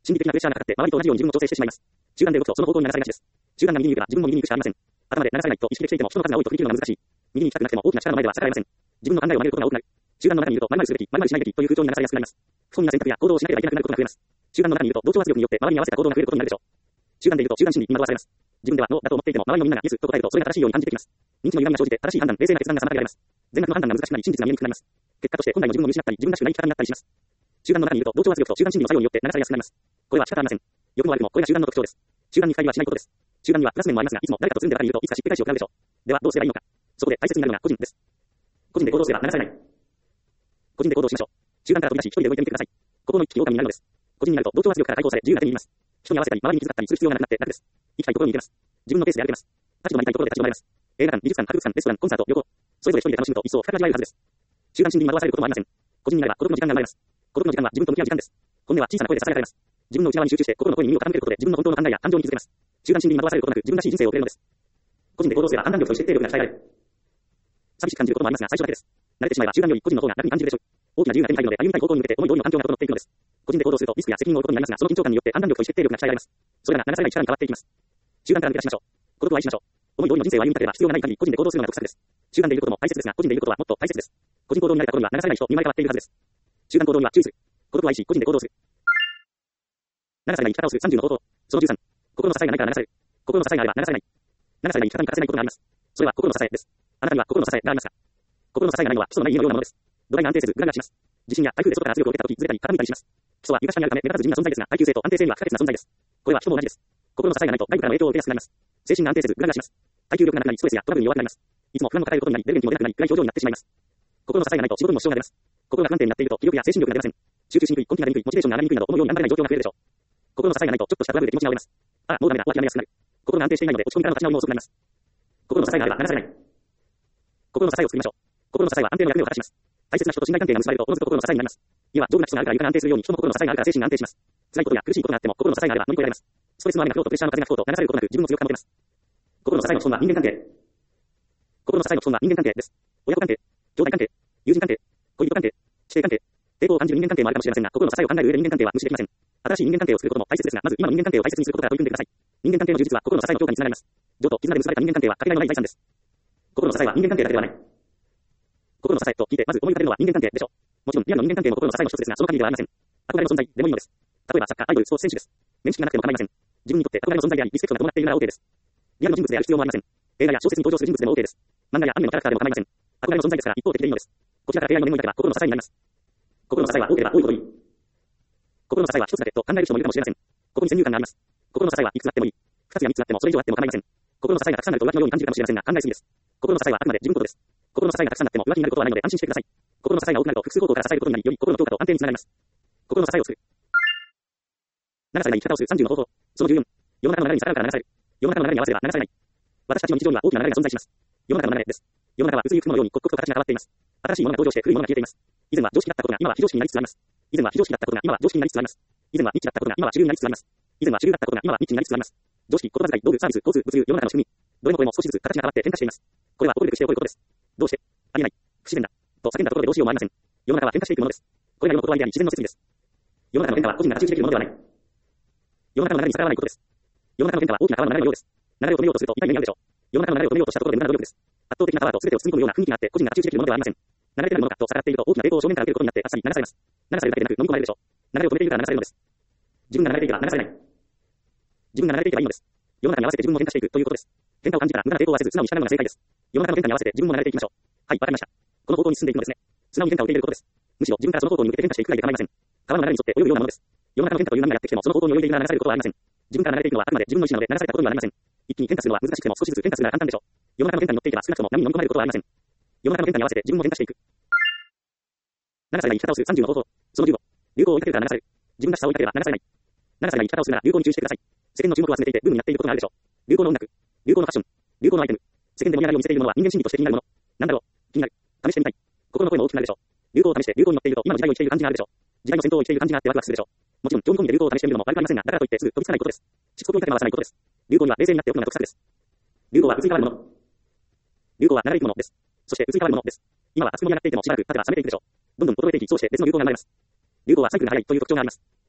心理的なプレッシャーがかかって、周りと同じように自分を調整してしまいます。中段で動くと、その方向に流されがちです。中段が右に行けば、自分も右に行くしかありません。頭で流されないと意識でしていても、人の数が多いと振り切るのが難しい。右に行きたくなくても、大きな力の前では逆らえません。自分の考えを曲げることが多くなる。中段の中にいると、〇〇するべき、〇〇しないべきという空調に流されやすくなります。不本意な選択や行動をしなければいけなくなることが増えます。中段の中にいると、同調圧力によって周りに合わせた行動が増えることになるでしょう。中段でいると、中段心理に惑わされます。自分ではノーだと思っていても、周りのみんながイエスと答えると、それが正しいように感じてきます。認知の歪みが生じて、正しい判断、冷静な決断が妨げられます。全額の判断が難しくなり、真実が見えにくくなります。結果として、本来の自分を見失ったり、自分らしくない生き方になったりします。中段の中にいると、同調圧力と中段心理の作用によって流されやすくなります。これは仕方ありません。良くも悪くも、これが中段の特徴です。中段に深入りはしないことです。中段にはプラス面もありますが、いつも誰かとつるんでばかりいると、いつかしっぺ返しを食らうでしょう。では、どうすればいいのか。そこで大切になるのが個人です。個人で行動すれば流されない。個人で行動しましょう。中段から飛び出し、一人で動いてみてください。心の一気に狼になるのです。個人になると、同調圧力から解放され、自由な手に入ります。人に合わせたり、周りに気遣ったりする必要がなくなって楽です。生きたいところに行けます。自分のペースで歩けます。立ち止まりたいところで立ち止まれます。映画館、美術館、博物館、レストラン、コンサート、旅行。それぞれ一人で楽しむと一層深く味わえるはずです。中段心理に惑わされることもありません。個人になれば孤独の時間が生まれます。孤独の時間は自分と向き合う時間です。本音は小さな声で囁かれます。自分の内側に集中して心の声に耳を傾けることで自分の本当の考えや感情に気づけます。中段心理に惑わされることなく自分らしい人生を送れるのです。個人で行動すれば判断力と意思決定力が鍛えられる。寂しく感じることもありますが、最初だけです。慣れてしまえば中段より個人の方が楽に感じるでしょう。大きな自由が手に入るので、歩みたい方向に向けて思い通りの環境が整っていくのです。個人で行動するとリスクや責任を負うことになりますが、その緊張感によって判断力と意思決定力が鍛えられます。それが流されない力に変わっていきます。中段から抜け出しましょう。孤独を愛しましょう。思い通りの人生を歩みたければ必要がない限り個人で行動するのが得策です。中段でいることも大切ですが、個人でいることはもっと大切です。個人行動に慣れた頃には流されない人に生まれ変わっているはずです。中段行動には注意する。孤独を愛し、個人で行動する。流されない生き方をするさんじゅうの方法。そのじゅうさん。心の支えがないから流される。心の支えがあれば流されない。流されない生き方に欠かせないことがあります。それは心の支えです。あなたには心の支えがありますか？心の支えがないのは基礎のない家のようなものです。土台が安定せず、グラグラします。地震や台風で外から圧力を受けたとき、ずれたり傾いたりします。基礎は床下にあるため、目立たず地味な存在ですが、耐久性と安定性には不可欠な存在です。これは人も同じです。心の支えがないと外部からの影響を受けやすくなります。精神が安定せず、グラグラします。耐久力がなくなり、ストレスやトラブルに弱くなります。いつも不安を抱えることになり、出る元気も出なくなり、暗い表情になってしまいます。心の支えがないと仕事にも支障が出ます。心が不安定になっていると、気力や精神力が出ません。集中しにくい、根気が出にくい、モチベーションが上がりにくいなど、思うように頑張れない状況が増えるでしょう。心の支えがないと、ちょっとしたトラブルで気持ちが折れます。ああ、もうダメだ、終わりやめやすくなる。心が安定していないので、落ち込みからの立ち直りも遅くなります。心の支えがあれば流されない。心の支えを作りましょう。心の支えは安定の役目を果たします。大切な人と信頼関係が結ばれると、おのずと心の支えになります。家は丈夫な人があるから床が安定するように、人の心の支えがあるから精神が安定します。辛いことや苦しいことがあっても、心の支えがあれば乗り越えられます。ストレスの雨が降ろうとプレッシャーの風が吹こうと流されることなく自分の強く保てます。心の支えの基本は人間関係。心の支えの基本は人間関係です。親子関係、兄弟関係、友人関係、恋人関係、師弟関係、抵抗を感じる人間関係もあるかもしれませんが、心の支えを考える上で人間関係は無視できません。新しい人間関係を作ることも大切ですが、まず今の人間関係を大切にすることから取り組んでください。人間関係の充実は心の支えの強化につながります。情と絆で結ばれた人間関係はかけがえのない財産です。心の支えは人間関係だけではない。心の支えと聞いてまず思い浮かべるのは人間関係でしょう。もちろんリアルの人間関係も心の支えの一つですが、その限りではありません。憧れの存在でもいいのです。例えばサッカー、アイドル、スポーツ選手です。面識がなくても構いません。自分にとって憧れの存在であり、リスペクトが伴っているなら OK です。リアルの人物である必要もありません。映画や小説に登場する人物でも OK です。漫画やアニメのキャラクターでも構いません。憧れの存在ですから一方的でいいのです。こちらから エーアイ の面を抱けば心の支えになります。心の支えは多ければ多いほどいい。心の支えは一つだけと考える人もいるかもしれません。ここに先入観があります。心の支えはいくつあってもいい。二つや三つあってもそれ以上あっても構いません。心の支えがたくさんあると浮気のように感じるかもしれませんが、考えすぎです。心の支えはあくまで自分ことです。心の支えがたくさんあっても浮気になることはないので安心してください。心の支えが多くなると複数方向から支えることになり、より心の強化と安定につながります。心の支えを作る。流されない生き方をするさんじゅうの方法。そのじゅうよん。世の中の流れに逆らうから流される。世の中の流れに合わせれば流されない。私たちの日常には大きな流れが存在します。世の中の流れです。世の中は移りゆく雲のように刻々と形が変わっています。新しいものが登場して古いものが消えています。以前は常識だったことが今は非常識になりつつあります。以前は非常識だったことが今は常識になりつつあります。以前はニッチだったことが今は主流になりつつあります。以前は主流だったことが今はニッチになりつつあります。常識、言葉遣い、道具、サービス、交通、物流、世の中の仕組み。どれもこれも少しずつ形が変わって変化しています。これは起こるべくして起こることです。どうして、ありえない、不自然だ、と叫んだところでどうしようもありません。世の中は変化していくものです。これが世のことわりであり自然の摂理です。世の中の変化は個人が太刀打ちできるものではない。世の中の流れに逆らわないことです。世の中の変化は大きな川の流れのようです。流れを止めようとすると痛い目に遭うでしょう。世の中の流れを止めようとしたところで無駄な努力です。圧倒的なパワーと全てを包み込むような雰囲気があって個人が太刀打ちできるものではありません。流れてなるものかと逆らっていると大きな抵抗を正面から受けることになってあっさり流されます。流されるだけでなく飲み込まれるでしょう。流れを止めているから流されるのです。自分が流れていけば流されない。自分が流れていけばいいのです。世の中に合わせて自分も変化していくということです。変化を感じたら無駄な抵抗はせず素直に従うのが正解です。世の中の変化に合わせて自分も流れていきましょう。はい、わかりました。この方向に進んでいくのですね。素直に変化を受け入れることです。むしろ自分からその方向に向けて変化していくくらいで構いません。川の流れに沿って泳ぐようなものです。世の中の変化という波がやってきてもその方向に泳いでいるなら流されることはありません。自分から流れていくのはあくまで自分の意思なので流されたことにはなりません。一気に変化するのは難しくても少しずつ変化するなら簡単でしょう。世の中の変化に乗っていけば少なくとも波に飲み込まれることはありません。世の中の変化に合わせて自分も変化していく。流されない生き方をするさんじゅうの方法。そのじゅうご。流行を追いかけるから流される。自分らしさを追いかければ流されない。流されない生き方をするなら流行に注意してください。世間の注目を集めていてブームになっていることがあるでしょう。流行の音楽、流行のファッション、流行のアイテム。世間で盛り上がりを見せているものは人間心理として気になるもの。なんだろう、気になる。試してみたい。心の声も大きくなるでしょう。流行を試して流行に乗っていると今の時代を生きている感じがあるでしょう。時代の先頭を生きている感じがあってワクワクするでしょう。もちろん興味込みで流行を試してみるのも悪くありませんが、だからといってすぐ飛びつかないことです。しつこく追いかけ回さないことです。流行には冷静になっておくのが得策です。流行は移り変わるもの。流行は流れていくものです。そして移り変わるものです。今は熱く盛り上がっていてもしばらく経てば冷めていくでしょう。どんどん衰えていき、そうして別の流行が生まれます。流行はサイクルが速いという特徴があります。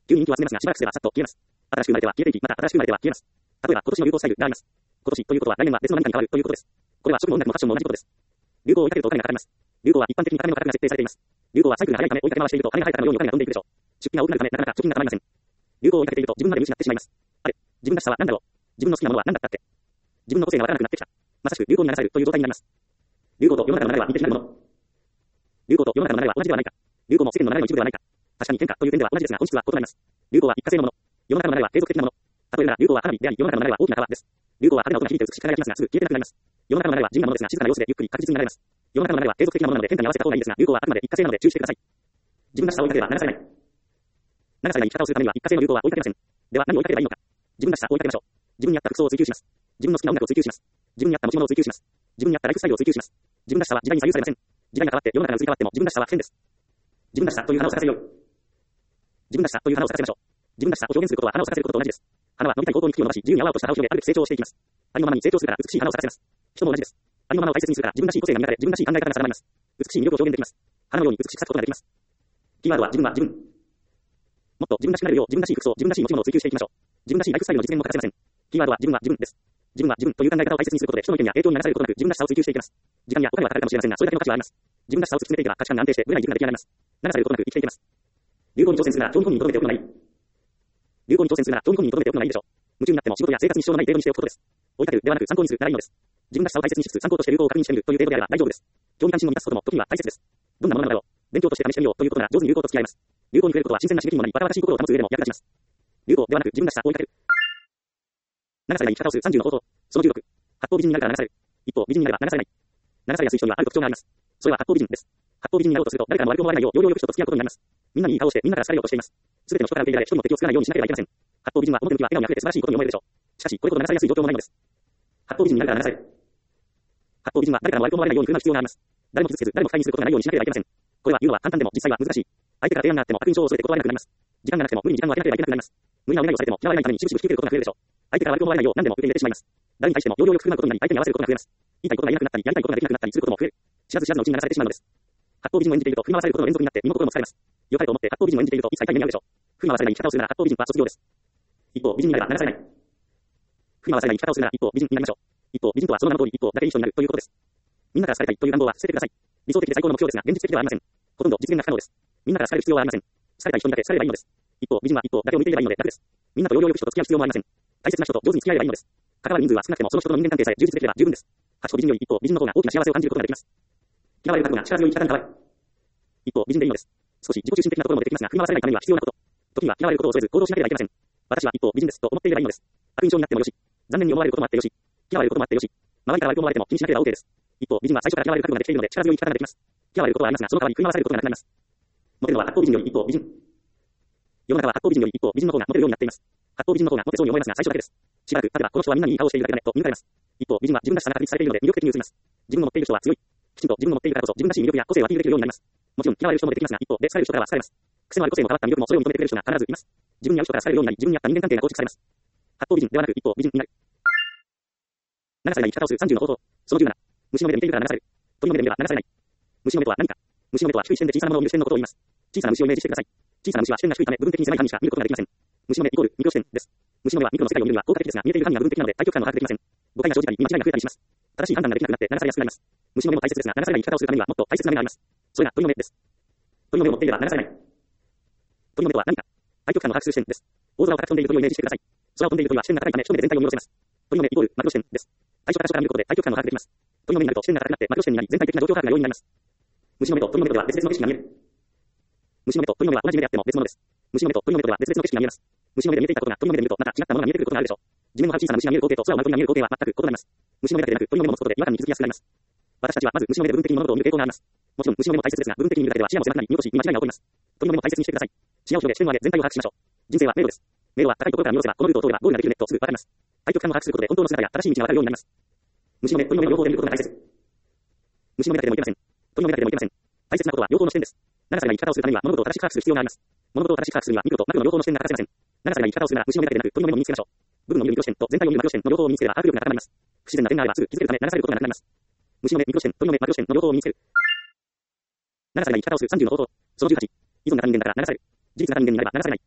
急に人気は集めますが、しばらくすればさっと消えます。新しく生まれては消えていき、また新しく生まれては消えます。例えば、今年の流行スタイルがあります。今年ということは来年は別の何かに変わるということです。これは食も音楽もファッションも同じことです。流行を追いかけるとお金がかかります。流行は一般的に金の価格が設定されています。流行はサイクルが速いため追いかけ回していると金が生えたかのようにお金が飛んでいくでしょう。出費が多くなるためなかなか貯金がたまりません。流行を追いかけていると自分まで見失ってしまいます。あれ、自分らしさは何だろう。自分の好きなものは何だったっけ。自分の個性がわからなくなってきた。まさしく流行に流されるという状態になります。流行と世の中の流れは似て非なるもの。流行と世の中の流れは同じではないか。流行も世間の流れの一部ではないか。確かに変化という点では同じですが本質は異なります。流行は一過性のもの。世の中の流れは継続的なもの。例えば流行は花火であり、世の中の流れは大きな川です。流行は派手な音が響いて美しく輝きますがすぐ消えてなくなります。世の中の流れは地味なものですが静かな様子でゆっくり確実に流れます。世の中の流れは継続的なものなので変化に合わせた方がいいですが、流行はあくまで一過性なので注意してください。自分らしさを追いかければ流されない。流されない生き方をするためには一過性の流行は追いかけません。では何を追いかければいいのか。自分らしさを追いかけましょう。自分に合った服装を追求します。自分の好きな音楽を追求します。自分に合った持ち物を追求します。自分に合ったライフスタイルを追求します。自分らしさは時代に左右されません。時代が変わって世の中が移り変わっても自分らしさは変です。自分らしさという花を咲かせよう。自分らしさという花を咲かせましょう。自分らしさを表現することは花を咲かせることと同じです。花は伸びたい方向に茎を伸ばし、自由に青々とした葉を広げ、あるべき成長をしていきます。ありのままに成長するから美しい花を咲かせます。人も同じです。ありのままを大切にするから自分らしい個性が磨かれ、自分らしい考え方が定まります。美しい魅力を表現できます。花のように美しく咲くことができます。キーワードは自分は自分。もっと自分らしくなれるよう自分らしい服装、自分らしい持ち物を追求していきましょう。自分らしいライフスタイルの実現も欠かせません。キーワードは自分は自分です。自分は自分という考え方を大切にすることで人の意見や影響に流されることなく自分らしさを追求していきます。時間やお金はかかるかもしれませんが、それだけの価値はあります。自分らしさを突き詰めていけば価値観が安定してブレない自分が出来上がります。流されることなく生きていけます。流行に挑戦するなら興味本位に留めておくのがいい。流行に挑戦するなら興味本位に留めておくのがいいでしょう。夢中になっても仕事や生活に支障のない程度にしておくことです。追いかけるではなく参考にするならいいのです。自分らしさを大切にしつつ参考として流行を確認してみるという程度であれば大丈夫です。興味関心を満たすことも時には大切です。どんなものなのだろう。勉強として試してみようということなら上手に流行と付き合います。流行に触れることは新鮮な刺激にもなりバタバタしい心を保つ上でも役立ちます。流行ではなく自分らしさを追いかける。流されない生き方をするさんじゅうの方法。そのじゅうろく。八方美人になるから流される。一方美人になれば流されない。流されやすい人にはある特徴があります。それは八方美人です。八方美人になろうとすると誰からも悪く思われないよう要領よく人と付き合うことになります。みんなにいい顔をしてみんなから好かれようとしています。すべての人から受け入れられ一人も敵を作らないようにしなければいけません。八方美人は表向きは笑顔にあふれて素晴らしいことに思えるでしょう。しかしこれほど流されやすい状況もないのです。八方美人になるから流される。八方美人は誰からも悪く思われないように振る舞う必要があります。誰も傷つけず誰も不快にすることがないようにしなければいけません。これは言うのは簡単でも実際は難しい。相手から提案があっても悪印象を添えて断れなくなります。時間がなくても無理に時間を空けなければいけなくなります。無理なお願いをされても嫌われないためにしぶしぶ引き受けることが増えるでしょう。相手から悪く思われないよう何でも受け入れてしまいます。誰に対しても要領よく振る舞うことになり相手に合わせることが増えます。言いたいことが言えなくなったりやりたいことができなくなったりすることも増える。知らず知らずのうちに流されてしまうのです。八方美人を演じていると振り回されることの連続になって身も心も疲れます。良かれと思って八方美人を演じていると一切大変に遭うでしょう。振り回されない生き方をするなら八方美人は卒業です。一方美人になれば流されない。振り回されない生き方をするなら一方美人になりましょう。一方美人とはその名の通り一方だけいい人になるということです。みんなから好かれたいという願望は捨ててください。理想的で最高の目標ですが現実的ではありません。ほとんど実現が不可能です。みんなから好かれる必要はありません。好かれたい人にだけ好かれればいいのです。一方美人は一方だけを向いていればいいので楽です。みんなと要領よく人と付き合う必要もありません。大切な人と上手に付き合えばいいのです。関わる人数は少なくてもその人との人間関係さえ充実できれば十分です。八方美人より一方美人の方が大きな幸せを感じることができます。嫌われる覚悟が力強い生き方に変わる。一方美人でいいのです。少し自己中心的なところも出てきますが振り回されないためには必要なこと。時には嫌われることを恐れず行動しなければいけません。私は一方美人ですと思っていればいいのです。悪印象になってもよし、残念に思われることもあってよし、嫌われることもあってよし、周りから悪く思われても気にしなければ OK です。一方美人は最初から嫌われる覚悟ができているので力強い生き方ができます。嫌われることはありますがその代わり振り回されることがなくなります。モテるのは八方美人より一方美人。世の中は八方美人より一方美人の方がモテるようになっています。八方美人の方がモテそうに思えますが最初だけです。しばらく経てばこの人はみんなにいい顔をしているだけだねと見抜かれます。一方美人は自分らしさが確立されているので魅力的に映ります。自分の持っている人は強い。きちんと自分の持っているからこそ自分らしい魅力や個性をアピールできるようになります。もちろん嫌われる人も出てきますが一方で好かれる人からは好かれます。癖のある個性も変わった魅力もそれを認めてくれる人が必ずいます。自分に合う人から好かれるようになり自分に合った人間関係が構築されます。八方美人ではなく一方美人になる。流されない生き方をするさんじゅうの方法。そのじゅうなな。虫の目で見ているから流される。鳥の目で見れば流されない。虫の目とは何か。虫の目とは低い視点で小さなものを見る視点のことを言います。小さな虫をイメージしてください。小さな虫は視点が低いため部分的に狭い範囲しか見ることができません。虫の目イコールミクロ視点です。虫の目はミクロの世界を見るには効果的ですが見えている範囲が部分的なので対極感の把握できません。誤解が生じたり見間違いが増えたりします。正しい判断ができなくなって流されやすくなります。虫の目も大切ですが流されない生き方をするためにはもっと大切な目があります。それが鳥の目です。鳥の目を持っていれば流されない。鳥の目とは何か。対極感の把握する視点です。大空を高く飛んでいる鳥をイメージしてください。空を飛んでいる鳥は視点が高いため一目で全体を見下ろせます。鳥の目イコールマクロ視点です。最初から初から見ることで対極感の把握できます。鳥の目になると視点が高くなってマクロ視点になり全体的な状況把握が容易になります。虫の目と鳥の目とでは別々の景色が見える。虫の目と鳥の目は同じ目であっても別物です。虫の目と鳥の目とでは別々の景色が見えます。虫の目で見えていたことが鳥の目で見るとまた違ったものが見えてくることがあるでしょう。地面の小さな虫が見える光景と空を丸く見上げる光景は全く異なります。虫の目だけでなく鳥の目も持つことで違和感に気づきやすくなります。私たちはまず虫の目で部分的に物事を見る傾向があります。もちろん虫の目も大切ですが部分的に見るだけでは視野も狭くなり見落とし見間違いが起こります。鳥の目も大切にしてください。視野を広げ視点を上げ全体を把握しましょう。人生は迷路です。迷路は高いところから見下ろせばこのルートを通ればゴールができるねとすぐわかります。対極感を把握することで本当の姿や正しい道がわかるようになります。虫の目、鳥の目両方で見ることが大切。虫の目だけでもいけません。鳥の目だけでもいけません。大切なことは両方の視点です。流されない生き方をするためには物事を正しく把握する必要があります。物事を正しく把握するにはミクロとマクロの両方の視点が欠かせません。流されない生き方をするなら虫の目だけでなく鳥の目も身につけましょう。部分の見るミクロ視点と全体を見るマクロ視点の両方を身につければ把握力が高まります。不自然な点があればすぐ気づけるため流されることがなくなります。虫の目、ミクロ視点、鳥の目、マクロ視点の両方を身につける。流されない生き方をするさんじゅうの方法。そのじゅうはち。依存型人間だから流される。事実型人間になれば流されない。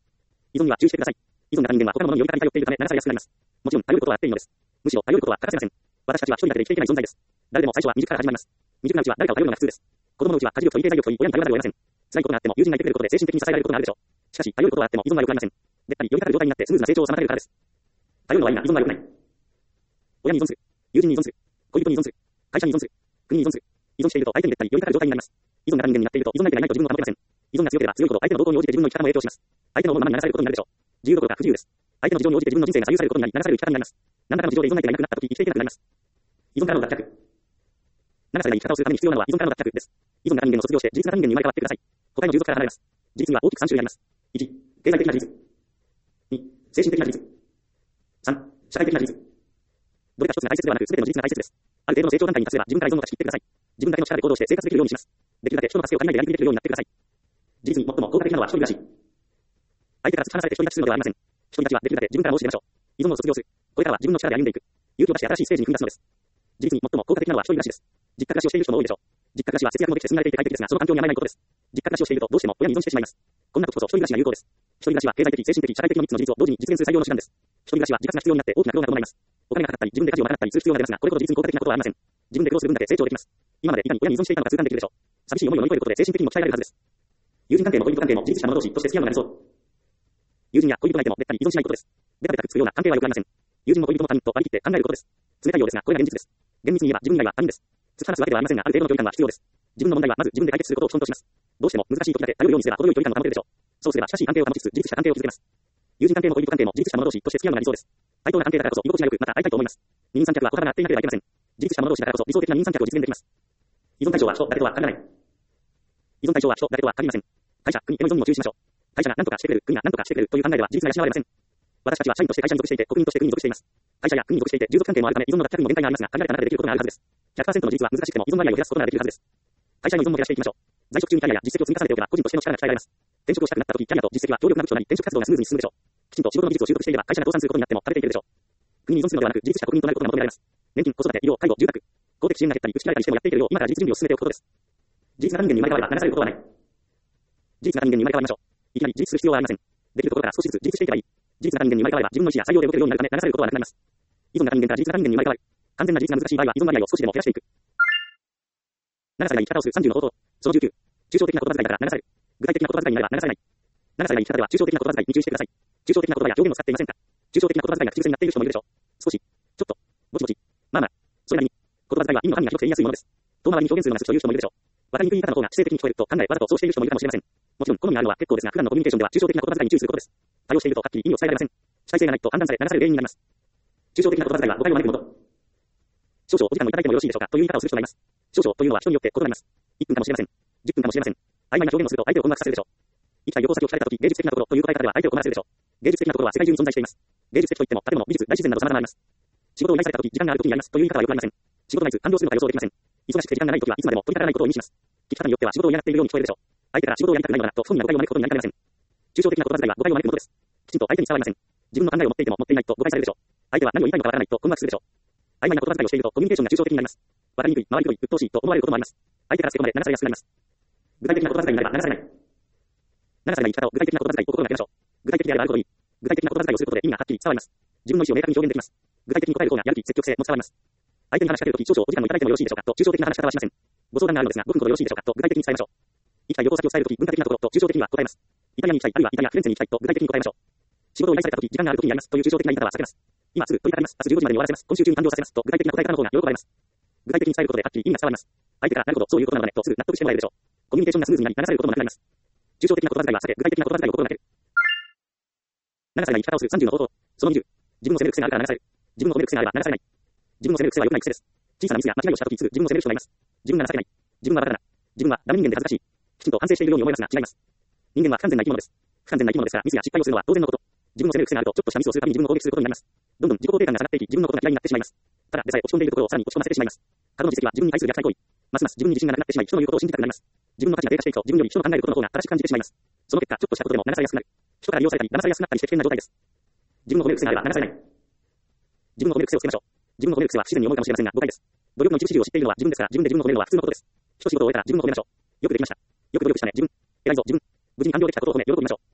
依存には注意してください。依存型人間は他のものにより頼っているため流されやすくなります。もちろん頼ることはあっていいのです。むしろ頼ることは欠かせません。私たちは一人だけで生きていけない存在です。誰でも最初は未熟から始まります。未熟なうちは誰かを頼るのが普通です。子供のうちは家事力と経済力と親に頼らざるを得ません。辛いことがあっても友人がいてくれることで精神的に支えられることがあるでしょう。しかし、頼ることはあっても依存は良くありません。でっかりよりたる状態になってスムーズな成長を妨げるからです。頼るのはいいが依存は良くない。親に依存する。友人に依存する。恋人に依存する。会社に依存する。国に依存する。依存していると相手にべったりよりたる状態になります。依存型人間になっていると依存相手がいないと自分を保てません。依存が強ければ強いほど相手の動向に応じて自分の生き方も影響します。相手の思うままに流されることになるでしょう。自由どころか不自由です。相手の事情に応じて自分の人生が左右されることになり流される生き方になります。何らかの事情で依存相手がいなくなったとき生きていけなくなります。依存からの脱却。流されない生き方をするために必要なのは依存からの脱却です。依存型人間を卒業して自立型人間に生まれ変わってください。他の従属から離れます。自立には大きくさん種類あります。いち、経済的な自立。に、精神的な自立。さん、社会的な自立。どれか一つが大切ではなく全ての自立が大切です。ある程度の成長段階に達すれば自分から依存を断ち切ってください。自分だけの力で行動して生活できるようにします。できるだけ人の助けを借りないでやりきれるようになってください。自立に最も効果的なのは一人暮らし。相手から突き放されて独り立ちするのではありません。独り立ちはできるだけ自分から申し出ましょう。依存を卒業する。これからは自分の力で歩んでいく。勇気を出して新しいステージに踏み出すのです。自立に最も効果的なのは一人暮らしです。実家暮らしをしている人も多いでしょう。実家暮らしは節約もできて住み慣れていて快適ですが、その環境に甘えないことです。実家暮らしをしているとどうしても親に依存してしまいます。こんな時こそ一人暮らしが有効です。一人暮らしは経済的、精神的、社会的のみっつの自立を同時に実現する最良の手段です。一人暮らしは自活が必要になって大きな苦労が伴います。お金がかかったり、自分で家事を賄ったりする必要が出ますが、これほど自立に効果的なことはありません。自分で苦労する分だけ成長できます。今までいかに親に依存していたのか痛感できるでしょう。寂しい思いを乗り越えることで精神的にも鍛えられるはずです。友人関係も恋人関係も自立した者同士として付き合うのが理想。友人や恋人がいてもべったり依存しないことです。ベタベタくっつくような関係は良くありません。友人も恋人も他人と割り切って考えることです。冷たいようですが、これが現実です。厳密に言えば自分以外は他人です。突き放すわけではありませんが、ある程度の距離感は必要です。自分の問題はまず自分で解決することを基本とします。どうしても難しい時だけ頼るようにすれば程よい距離感を保てるでしょう。そうすれば親しい関係を保ちつつ自立した関係を築けます。友人関係も恋人関係も自立した者同士として付き合うのが理想です。対等な関係だからこそ居心地が良く、また会いたいと思います。二人三脚は言葉が合っていなければいけません。自立した者同士だからこそ理想的な二人三脚を実現できます。依存対象は人、誰とは限らない。依存対象は人、誰とは限りません。会社、国への依存にも注意しましょう。会社が何とかしてくれる、国が何とかしてくれるという考えでは自立が養われません。私たちは社員として会社に属していて、国民として国に属しています。会社や国に属していて、従属関係もあるため依存の脱却にも限界がありますが、限られた中でできることがあるはずです。ひゃくパーセント の自立は難しくても依存割合を減らすことができるはずです。会社への依存も減らしていきましょう。在職中にキャリアや実績を積み重ねておけば個人としての力が鍛えられます。転職をしたくなった時、キャリアと実績は強力な武器となり、転職活動がスムーズに進むでしょう。きちんと仕事の技術を習得していれば会社が倒産することになっても食べていけるでしょう。国に依存するのではなく自立した国民となることが求められます。年金、子育て、医療、介護、住宅、公的支援が減ったり打ち切られたりしてもやっていけるよう今から自立準備を進めておくことです。自立型人間に生まれ変われば流されることはない。自立型人間に生まれ変わりましょう。いきなり自立する必要はありません。できるところから少しずつ自立していけばいい。自立型人間に生まれ変われば自分の意思や裁量で動けるようになるため流されることはなくなります。依存型人間から自立型人間に生まれ変わる。完全な自立が難しい場合は依存割合を少しでも減らしていく。流されない生き方をするさんじゅうの方法。そのじゅうきゅう。抽象的な言葉遣いだから流される。具体的な言葉遣いになれば流されない。流されない生き方では抽象的な言葉遣いに注意してください。抽象的な言葉や表現を使っていませんか？抽象的な言葉遣いが口癖になっている人もいるでしょう。少し、ちょっと、ぼちぼち、まあまあ、それなりに。言葉遣いは意味の範囲が広くて言いやすいものです。遠回りに表現するのが好きという人もいるでしょう。わかりにくい言い方の方が知性的に聞こえると考え、わざとそうしている人もいるかもしれません。もちろん、好みがあるのは結構ですが、普段のコミュニケーションでは抽象的な言葉遣いに注意することです。対応しているとはっきり意味を伝えられません。主体性がないと判断され流される原因になります。抽象的な言葉遣いは誤解を招くもの。少々お時間をいただいてもよろしいでしょうかという言い方をする人がいます。少々というのは人によって異なります。いっぷんかもしれません。じゅっぷんかもしれません。曖昧な表現をすると相手を困惑させるでしょう。一回旅行先を聞かれたとき、芸術的なところという答え方では相手を困らせるでしょう。芸術的なところは世界中に存在しています。芸術的といっても建物、美術、大自然など様々あります。仕事を依頼されたとき、時間があるときにやりますという言い方はよくありません。仕事がいつ完了するのか予想できません。忙しくて時間がないときはいつまでも取り掛からないことを意味します。聞き方によっては仕事を嫌がっているように聞こえるでしょう。相手から仕事をやりたくないのかなと不本意な誤解を招くことになりかねません。抽象的な言葉遣いは誤解を招くものです。きちんと相手に伝わりません。自分の考えを持っていても持っていないと誤解されるでしょう。相手は何を言いたいのかわからないと困惑するでしょう。曖昧な言葉遣いをしているとコミュニケーションが抽象的になります。わかりにくい、回りくどい、鬱陶しいと思われることもあります。相手からつけ込まれ流されやすくなります。具体的な言葉遣いになれば流されない。流されない言い方を具体的な言葉遣いを心がけましょう。具体的であるあるほどいい。具体的な言葉遣いをすることで意味がはっきり伝わります。自分の意思を明確に表現できます。具体的に答える方がやる気、積極性も伝わります。相手に話しかけるとき少々お時間をいただいてもよろしいでしょうかと抽象的な話し方はしません。ご相談があるのですがごふんほどよろしいでしょうかと具体的に伝えましょう。行きたい旅行先を伝えるとき文化的なところと抽象的には答えます。イタリアに行きたいあるいはイタリア、フレンツェに行きたいと具体的に答えましょう。仕事を依頼されたとき時間があるときにやりますという抽象的な言い方は避けます。今すぐ取り掛かります。明日じゅうごじまでに終わらせます。今週中に完了させますと具体的な答え方の方が喜ばれます。具体的に伝えることではっきり意味が伝わります。相手からなるほどそういうことなのねとすぐ納得してもらえるでしょう。コミュニケーションがスムーズになり流されることもなくなります。抽象的な言葉遣いは避け具体的な言葉遣いを心がける。流されない生き方をするさんじゅうの方法。そのにじゅう。自分を責める癖があるから流される。自分を責める癖があれば流されない。自分を責める癖は良くない癖です。小さなミスや間違いをしたときすぐ自分を責める人がいます。自分が情けない。自分はバカだな。自分はダメ人間で恥ずかしい。きちんと反省しているように思いますが違います。人間は不完全な生き物です。不完全な生き物ですからミスや失敗をするのは当然のこと。自分を責める癖があるとちょっとしたミスをするたびに自分を攻撃することになります。どんどん自己肯定感が下がっていき自分のことが嫌いになってしまいます。ただでさえ落ち込んでいるところをさらに落ち込ませてしまいます。過度の自責は自分に対する虐待行為。ますます自分に自信がなくなってしまい人の言うことを信じたくなります。自分の価値が低下していくと自分より人の考えることの方が正しく感じてしまいます。その結果ちょっとしたことでも流されやすくなる。人から利用されたり騙されやすくなったりして危険な状態です。自分を褒める癖があれば流されない。自分を褒める癖をつけましょう。自分を褒める癖は不自然に思うかもしれませんが誤解です。努力の一部始終を知っているのは自分ですから自分で自分を褒めるのは普通のことです。一仕事を終えたら自分を褒めましょう。よくできました。よく努力したね。自分。偉いぞ。自分。無事に完了できたことを褒め喜びましょう。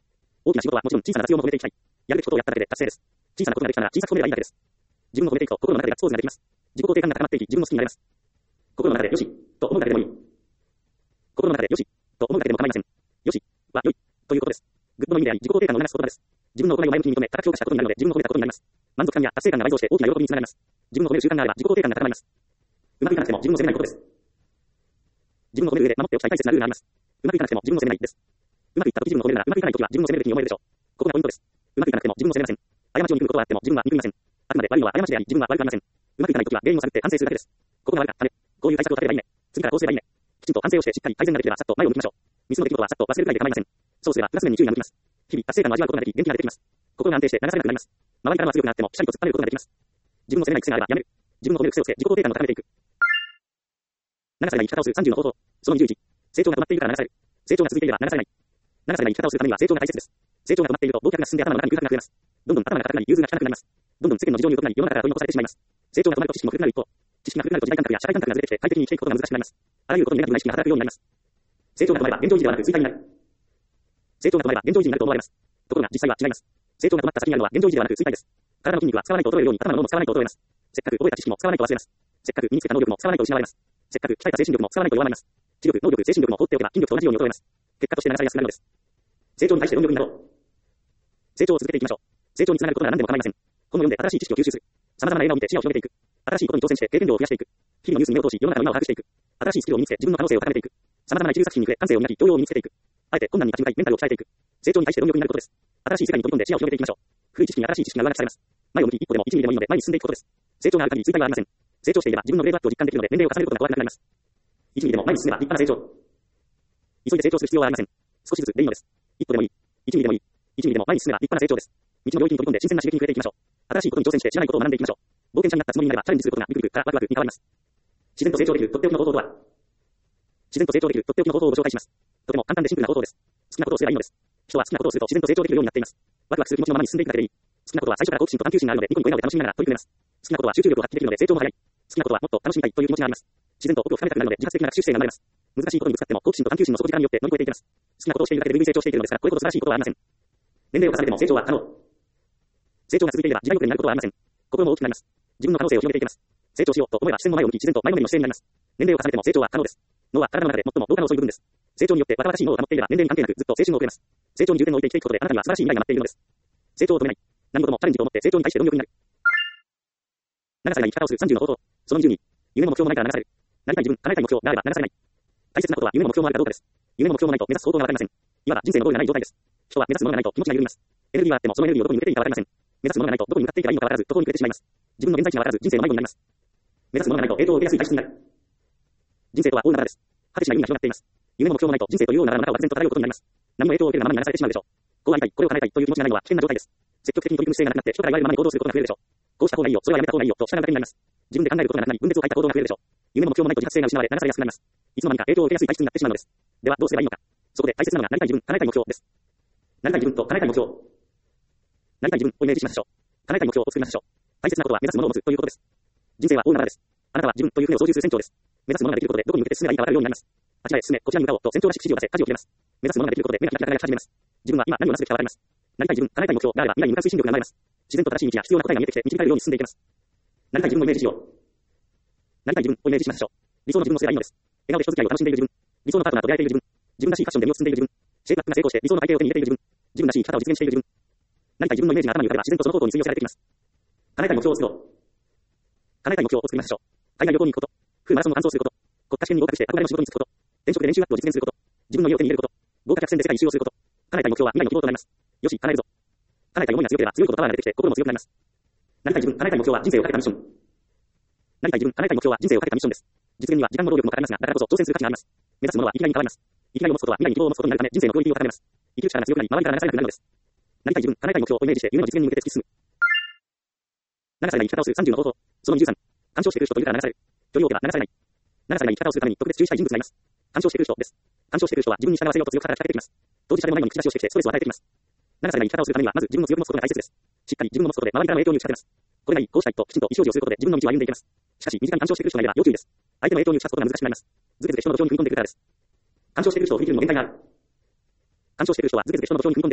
大きな仕事はもちろん小さな雑用も褒めていきたい。やるべきことをやっただけで達成です。小さなことができたなら小さく褒めればいいだけです。自分を褒めていくと心の中でガッツポーズができます。自己肯定感が高まっていき自分の好きになれます。心の中でよしと思うだけでもいい。心の中でよしと思うだけでも構いません。よしは良いということです。グッドの意味であり自己肯定感を促す言葉です。自分の行いを前向きに認め、高く評価したことになるので自分を褒めたことになります。満足感や達成感が倍増して大きな喜びにつながります。自分を褒める習慣があれば自己肯定感が高まります。うまくいかなくても自分を責めないことです。自分を褒める上で守っておきたい大切なルールがあります。うまくいかなくても自分を責めないです。うまくいった時自分を褒めるならうまくいかない時は自分を責めるべきに思えるでしょう。ここがポイントです。うまくいかなくても自分を責めません。過ちを憎むことはあっても自分は憎みません。あくまで悪いのは過ちであり自分は悪くありません。うまくいかない時は原因を探って反省するだけです。ここが悪かったね。こういう対策を立てればいいね。次からこうすればいいね。きちんと反省をしてしっかり改善ができればさっと前を向きましょう。ミスの出来事はさっと忘れるくらいで構いません。そうすればプラス面に注意が向きます。日々達成感を味わうことができ元気が出てきます。心が安定して流されなくなります。周りからは強くなってもしっかりと突っ張れることができます。自分を責めない癖があればやめる。自分を褒める癖をつけ自己肯定感を高めていく。流されない生き方をするさんじゅうの方法。そのにじゅういち。成長が止まっているから流される。成長が続いていれば流されない。流されない生き方をするためには成長が大切です。成長が止まっていると忘却が進んで頭の中に空白が増えます。どんどん頭が硬くなり融通が利かなくなります。どんどん世間の事情に疎くなり世の中から取り残されてしまいます。成長が止まると知識も古くなる一方、知識が古くなると時代感覚や社会感覚がずれてきて快適に生きていくことが難しくなります。あらゆることにネガティブな意識が働くようになります。成長が止まれば現状維持ではなく追加になる。成長が止まれば現状維持になると思われます。ところが実際は違います。成長が止まった先にあるのは現状維持ではなく追加です。体の筋肉は使わないと衰えるように頭の脳も使わないと衰えます。せっかく覚えた知識も使わないと忘れます。せっかく身につけた能力も使わないと失われます。せっかく鍛えた精神力も使わないと弱まります。知力、能力、精神力も放っておけば筋力と同じように衰えます。結果として流されやすくなるのです。成長に対して貪欲になろう。成長を続けていきましょう。成長につながることなら何でも構いません。本を読んで新しい知識を吸収する。様々な映画を見て視野を広げていく。新しいことに挑戦して経験量を増やしていく。日々のニュースに目を通し世の中の今を把握していく。新しいスキルを身につけ自分の可能性を高めていく。様々な一流作品に触れ感性を磨き教養を身につけていく。あえて困難に立ち向かいメンタルを鍛えていく。成長に対して貪欲になることです。新しい世界に飛び込んで視野を広げていきましょう。古い知識に新しい知識が上書きされます。前を向き一歩でも一ミリでもいいので前に進んでいくことです。成長がある限り追加はありません。成長していれば自分のグレードアップを実感できるので年齢を重ねることが怖くなくなります。いちミリでも前に進めば立派な成長。急いで成長する必要はありません。少しずつでいいのです。一歩でもいい。いちミリでもいい。いちミリでも前に進めば立派な成長です。道の領域に飛び込んで新鮮な刺激に触れていきましょう。新しいことに挑戦して知らないことを学んでいきましょう。冒険者になったつもりになればチャレンジすることがビクビクからワクワクに変わります。自然と成長できるとっておきの方法とは。自然と成長できるとっておきの方法をご紹介します。とても簡単でシンプルな方法です。好きなことをすればいいのです。人は好きなことをすると自然と成長できるようになっています。ワクワクする気持ちのままに進んでいくだけでいい。好きなことは最初から好奇心と探求心があるのでニコニコ笑顔で楽しみながら取り組めます。好きなことは集中力を発揮できるので成長も早い。好きなことはもっと楽しみたいという気持ちがあります。自然と奥を深めたくなるので自発的な学習性が生まれます。難しいことにぶつかっても好奇心と探求心の底力によって乗り越えていきます。好きなことをしているだけでぐいぐい成長していけるのですからこれほど素晴らしいことはありません。年齢を重ねても成長は可能。成長が続いていれば時代遅れになることはありません。心も大きくなります。自分の可能性を広げていきます。成長しようと思えば視線の前を向き自然と前のめりの姿勢になります。年齢を重ねても成長は可能です。脳は体の中で最も老化の遅い部分です。成長によって若々しい脳を保っていれば年齢に関係なくずっと青春を送れます。成長に重点を置いて生きていくことであなたには素晴らしい未来が待っているのです。成長を止めない。何事もチャレンジと思って成長に対して貪欲になる。流されない生き方をするさんじゅうの方法。そのにじゅうに。夢も目標もないから流される。なりたい自分、叶えたい目標があれば流されない。大切なことは夢も目標もあるかどうかです。夢も目標もないと目指す方向がわかりません。いわば人生のゴールがない状態です。人は目指すものがないと気持ちが緩みます。エネルギーはあってもそのエネルギーをどこに向けていいかわかりません。目指すものがないとどこに向かっていいかいいのかわからずどこに向けてしまいます。自分の現在地がわからず人生の迷子になります。目指すものがないと影響を受けやすい体質になる。人生とは大海原です。果てしない海が広がっています。夢も目標もないと人生という大海原の中を漠然と漂うことになります。何も影響を受けるままに流されてしまうでしょう。こうありたい、これを叶えたいという気持ちがないのは危険な状態です。積極的に取り組む姿勢がなくなって人から言われるままに行動することが増えるでしょう。こうした方がいいよ、それはやめた方がいいよと従うだけになります。自分で考えることがなくなり分裂を欠いた行動が増えるでしょう。夢も目標もないと自発性が失われ流されやすくなります。いつの間にか影響を受けやすい体質になってしまうのです。ではどうすればいいのか。そこで大切なのがなりたい自分、叶えたい目標です。なりたい自分と叶えたい目標。なりたい自分をイメージしましょう。叶えたい目標を作りましょう。大切なことは目指すものを持つということです。人生は大海原です。あなたは自分という船を操縦する船長です。目指すものができることでどこに向けて進めばいいか分かるようになります。あちらへ進め、こちらに向かおうと船長らしく指示を出せ、舵を切れます。目指すものができることで目が開き開き始めます。自分は今何をなすべきか分かります。なりたい自分、叶えたい目標があれば未来に向かう推進力が生まれます。自然と正しい道や必要な答えが見えてきて導かれるように進んでいきます。なりたい自分をイメージしよう。なりたい自分をイメージしましょう。理想の自分をすればいいのです。笑顔で人付き合いを楽しんでいる自分。理想のパートナーと出会えている自分。自分らしいファッションで身を包んでいる自分。シェイプアップが成功して理想の相手を手に入れている自分。自分らしい生き方を実現している自分。なりたい自分のイメージが頭に浮かべば自然とその方向に吸い寄せられてきます。叶えたい目標を作ろう。叶えたい目標を作りましょう。海外旅行に行くこと。フルマラソンを完走すること。国家試験に合格して憧れの仕事に就くこと。転職で練習アップを実現すること。自分の家を手に入れること。豪華客船で世界一周をすること。叶えたい目標は未来の希望となります。よし、叶えるぞ。叶えたい思いが強ければ強いことパワーが出てきて心も強くなります。なりたい自分、叶えたい目標は人生をかけたミッション。なりたい自分、叶えたい目標は人生をかけたミッションです。実現には時間も労力もかかりますが、だからこそ挑戦する価値があります。目指すものは生きがいに変わります。生きがいを持つことは未来に希望を持つことになるため人生のクオリティを高めます。生きる力が強くなり、周りから流されなくなるのです。なりたい自分、叶えたい目標をイメージして夢の実現に向けて突き進む。流されない生き方をするさんじゅうの方法。そのにじゅうさん。干渉してくる人といるから流される。距離を置けば流されない。流されない生き方をするために特別注意したい人物がいます。干渉してくる人です。干渉してくる人は自分に従わせようと強く働きかけてきます。当事者でもないのに口出しをしてきてストレスを与えてきます。流されない生き方をするためにはまず自分を強く持つことが大切です。しっかり自分を持つことで周りからの影響に打ち勝てます。これがいい、こうしたいときちんと意思表示をすることで自分の道を歩んでいけます。しかし、身近に干渉してくる人がいれば要注意です。相手の影響に打ち勝つことが難しくなります。ずけずけ人の土俵に踏み込んでくるからです。干渉してくる人を振り切るのも限界がある。干渉してくる人はずけずけ人の土俵に踏み込んできます。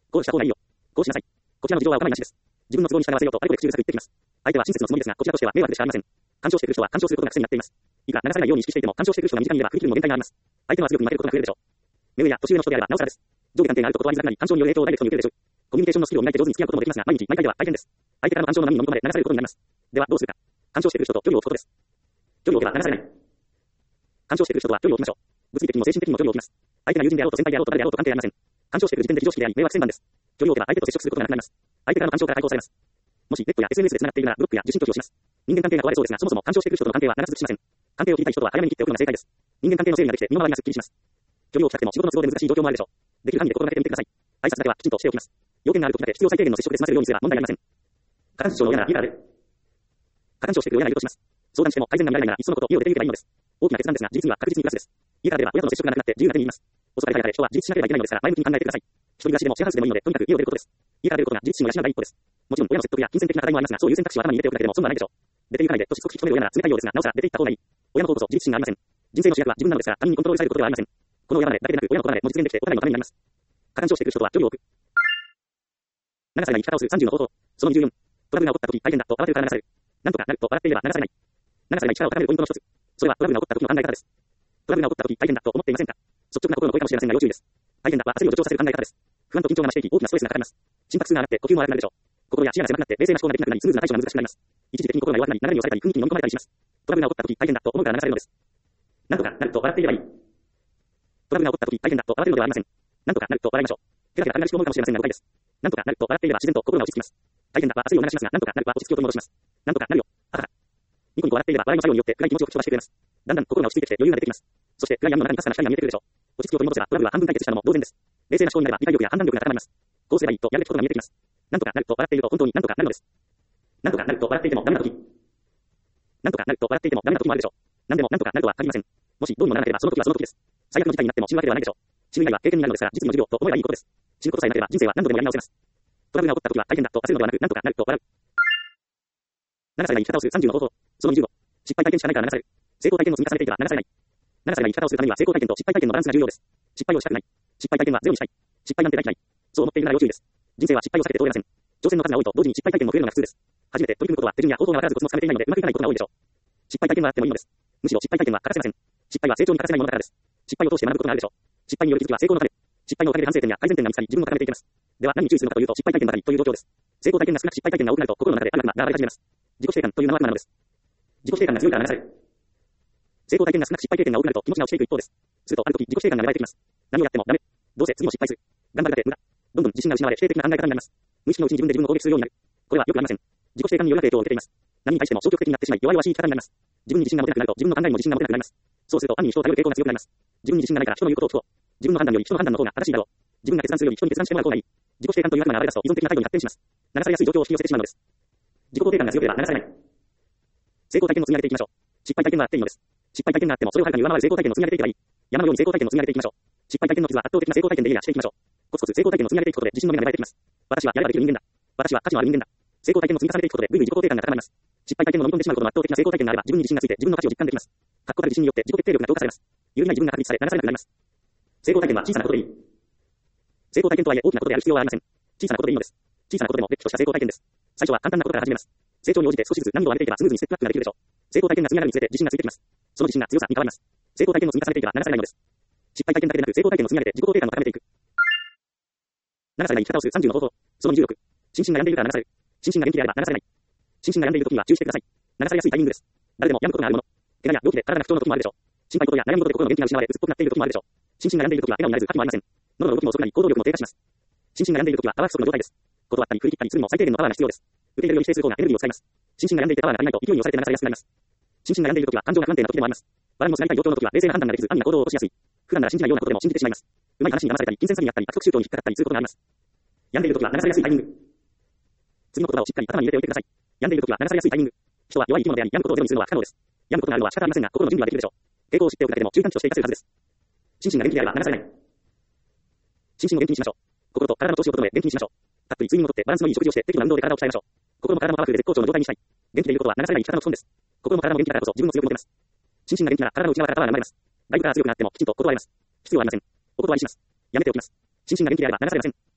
こうした方がいいよ。こうしなさい。こちらの事情はお構いなしです。自分の都合に従わせようとあれこれ口うるさく言ってきます。相手は親切のつもりですが、こちらとしては迷惑でしかありません。干渉してくる人は干渉することが癖になっています。いくら流されないように意識していても干渉してくる人が身近にいれば振り切るにも限界があります。相手は強くに負けることが増えるでしょう。目上や年上の人であればなおさらです。上下関係があると断りづらくなり、干渉による影響をダイレクトに受けるでしょう。コミュニケーションのスキルを磨いて上手に付き合うこともできますが、毎日毎回では大変です。相手からの干渉の波に飲み込まれ流されることになります。ではどうするか。干渉してくる人と距離を置くことです。距離を置けば流されない。干渉してくる人とは距離を置きましょう。物理的にも精神的にも距離を置きます。相手が友人であろうと先輩であろうと誰であろうと関係ありません。干渉してくる時点で非常識であり迷惑千番です。距離を置けば相手と接触することがなくなります。相手からの干渉から解放されます。もしネットや エスエヌエス で繋がっているならブロックや受信拒否をします。人間関係が壊れそうですが、そもそも干渉してくる人との関係は長続きしません。関係を切りたい人とは早めに切っておくのが正解です。人間関係の整理ができて身の回りがすっきりします。距離を置きたくても仕事の都合で難しい状況もあるでしょう。できる限りで心がけてみてください。挨拶だけはきちんとしておきます。要件がある時だけ必要最低限の接触で済ませるようにすれば問題ありません。過干渉の親なら家から出る。過干渉してくる親がいるとします。相談しても改善が見られないならいっそのこと家を出ていけばいいのです。大きな決断ですが、事実には確実にプラスです。家から出れば親との接触がなくなって自由な手に入ります。おそらく誰かで人は自立しなければいけないのですから前向きに考えてください。一人暮らしでもシェアハウスでもいいので、とにかく家を出ることです。家から出ることが自立心を養う第一歩です。もちろん親の説得や金銭的な課題もありますが、そういう選択肢を頭に入れておくだけでも損はないでしょう。出ていかないでとしつこく引き止める親なら冷たいようですが、なおさら出ていった方がいい。親の方こそ自立心がありません。人生の主役は自分なのですから、他人にコントロールされることではありません。この親離れだけでなく親の子離れも実現できてお互いのためになります。過干渉してくる人とは距離を置く。流されない生き方をするさんじゅうの方法。そのにじゅうよん。トラブルが起こった時大変だと慌てるから流される。なんとかなると笑っていれば流されない。流されない力を高めるポイントの一つ。それはトラブルが起こった時の考え方です。トラブルが起こった時大変だと思っていませんか？率直な心の声かもしれませんが要注意です。大変だは焦りを助長させる考え方です。不安と緊張が増していき大きなストレスがかかります。心拍数が上がって呼吸も荒くなるでしょう。心や視野が狭くなって冷静な思考ができなくなりスムーズな対処が難しくなります。一時的に心が弱くなり流れに押されたり雰囲気に飲み込まれたりします。トラブルが起こった時大変だと思うから流されるのです。なんとかなると笑っていればいい。トラブルが起こった時大変だと慌てるのではありません。なんとかなると笑いましょう。手だけが軽々しく思うかもしれませんが誤解です。なんとかなると笑っていれば自然と心が落ち着きます。大変だは焦りを流しますが、なんとかなるは落ち着きを取り戻します。なんとかなるよ。ははは。ニコニコ笑っていれば笑いの作用によって暗い気持ちを吹き飛ばしてくれます。だんだん心が落ち着いてきて余裕が出てきます。そして暗闇の中にかすかな光が見えてくるでしょう。落ち着きを取り戻せばトラブルは半分解決したのも同然です。冷静な思考になれば理解力や判断力が高まります。こうすればいいとやるべきことが見えてきます。なんとかなると笑っていると本当になんとかなるのです。なんとかなると笑っていてもダメな時。なんとかなると笑っていてもダメな時もあるでしょう。何でもなんとかなるとは限りません。もしどうにもならなければその時はその時です。最悪の事態になっても死ぬわけではないでしょう。死ぬ以外は経験になるのですから実にの授業と思えばいいことです。死ぬことさえなければ人生は何度でもやり直せます。トラブルが起こった時は大変だと焦るのではなくなんとかなると笑う。流されない生き方をするさんじゅうの方法。そのにじゅうご。失敗体験しかないから流される。成功体験の積み重ねていけば流されない。流されない生き方をするためには成功体験と失敗体験のバランスが重要です。失敗をしたくない。失敗体験はゼロにしたい。失敗なんて大嫌い。そう思っているなら要注意です。人生は失敗を避けて通れません。挑戦の数が多いと同時に失敗体験も増えるのが普通です。初めて取り組むことは手順や方法がわからずコツもつかめていないのでうまくいかないことが多いでしょう。失敗体験はあってもいいのです。むしろ失敗体験は欠かせません。失敗は成長に欠かせないものだからです。失敗を通して学ぶことがあるでしょう。失敗による気づきは成功のため。失敗のおかげで反省点や改善点が見つかり自分を高めていきます。では何に注意するのかというと失敗体験ばかりという状況です。成功体験が少なく失敗体験が多くなると心の中である悪魔が現れ始めます。自己否定感という生悪魔なのです。自己否定感が強いから流される。成功体験が少なく失敗経験が多くなると気持ちが落ちていく一方です。するとある時自己否定感が芽生えてきます。何をやってもダメ。どうせ次も失敗する。頑張るだけ無駄。どんどん自信が失われ否定的な考え方になります。無意識のうちに自分で自分を攻撃するようになる。これはよくありません。自己否定感による影響を受けています。何に対しても消極的になってしまい弱々しい生き方になります。自分に自信が持てなくなると自分の考えにも自信が持てなくなります。そうすると暗に人を頼る傾向が強くなります。自分に自信がないから人の言うことを聞こう。自分の判断より人の判断の方が正しいだろう。自分が決断するより人に決断してもらう方がいい。自己否定感という悪魔が現れ出すと依存的な態度に発展します。流されやすい状況を引き寄せてしまうのです。自己肯定感が強ければ流されない。成功体験を積み上げていきましょう。失敗体験があっていいのです。失敗体験があってもそれをはるかに上回る成功体験を積み上げていけばいい。山のように成功体験を積み上げていきましょう。失敗体験の傷は圧倒的な成功体験でいいやしていきましょう。コツコツ成功体験を積み上げていくことで自信の目が芽生えてきます。私はやればできる人間だ。私は価値のある人間だ。成功体験を積み重ねていくことでぐいぐい自己肯定感が高まります。失敗体験を飲み込んでしまうことの圧倒的な成功体験があれば自分に自信がついて自分の価値を実感できます。確固たる自信によって自己決定力が強化されます。有利な自分が確立され流されなくなります。成功体験は小さなことでいい。成功体験とはいえ大きなことである必要はありません。小さなことでいいのです。小さなことでもれっきとした成功体験です。最初は簡単なことから始めます。成長に応じて少しずつ難易度を上げていけばスムーズにステップアップができるでしょう。成功体験が積み上がるにつれて自信がついてきます。その自信が強さに変わります。成功体験を積み重ねていけば流されないのです。失敗体験だけでなく成功体験を積み上げて自己肯定感を高めていく。流されない生き方をするさんじゅうの方法。そのにじゅうろく。心身が病んでいるから流される。心身が元気であれば流されない。心身が病んでいる時には注意してください。流されやすいタイミングです。誰でも病むことがあるもの。怪我や病気で体が不調の時もあるでしょう。心配事や悩むことで心の元気が失われ、うつっぽくなっている時もあるでしょう。心身が病んでいる時は笑顔になれず、価値もありません。喉の動きも遅くなり、行動力も低下します。心身が病んでいる時はパワー不足の状態です。断ったり振り切ったりするにも最低限のパワーが必要です。受け入れるより否定する方がエネルギーを使います。心身が病んでいてパワーが足りないと勢いに押されて流されやすくなります。心身が病んでいる時は感情が不安定な時でもあります。笑いもしなりたい状況の時は冷静な判断ができず、安易な行動を起こしやすい。普段なら信じないようなことでも信じてしまいます。うまい話に騙されたり、金銭詐欺にあったり、悪徳宗教に引っかかったりすることがあります。病んでいる時は流されやすいタイミング。次の言葉をしっかり頭に入れておいてください。病んでいる時は流されやすいタイミング。人は弱い生き物であり、病むことをゼロにするのは不可能です。病むことがあるのは仕方ありませんが、心の準備はできるでしょう。傾向を知っておくだけでも注意喚起をしていかせるはずです。心身が元気であれば流されない。心身を元気にしましょう。心と体の調子を整え元気にしましょう。たっぷり睡眠をとってバランスのいい食事をして適度な運動で体を鍛えましょう。心も体もパワフルで絶好調の状態にしたい。元気でいることは流されない生き方の基本です。心も体も元気だからこそ自分も強く持てます。心身が元気なら体の内側からパワーが生まれます。外部から強くなってもきちんと断れます。必要ありません。お断りします。やめておきます。心身が元気であれば流されません。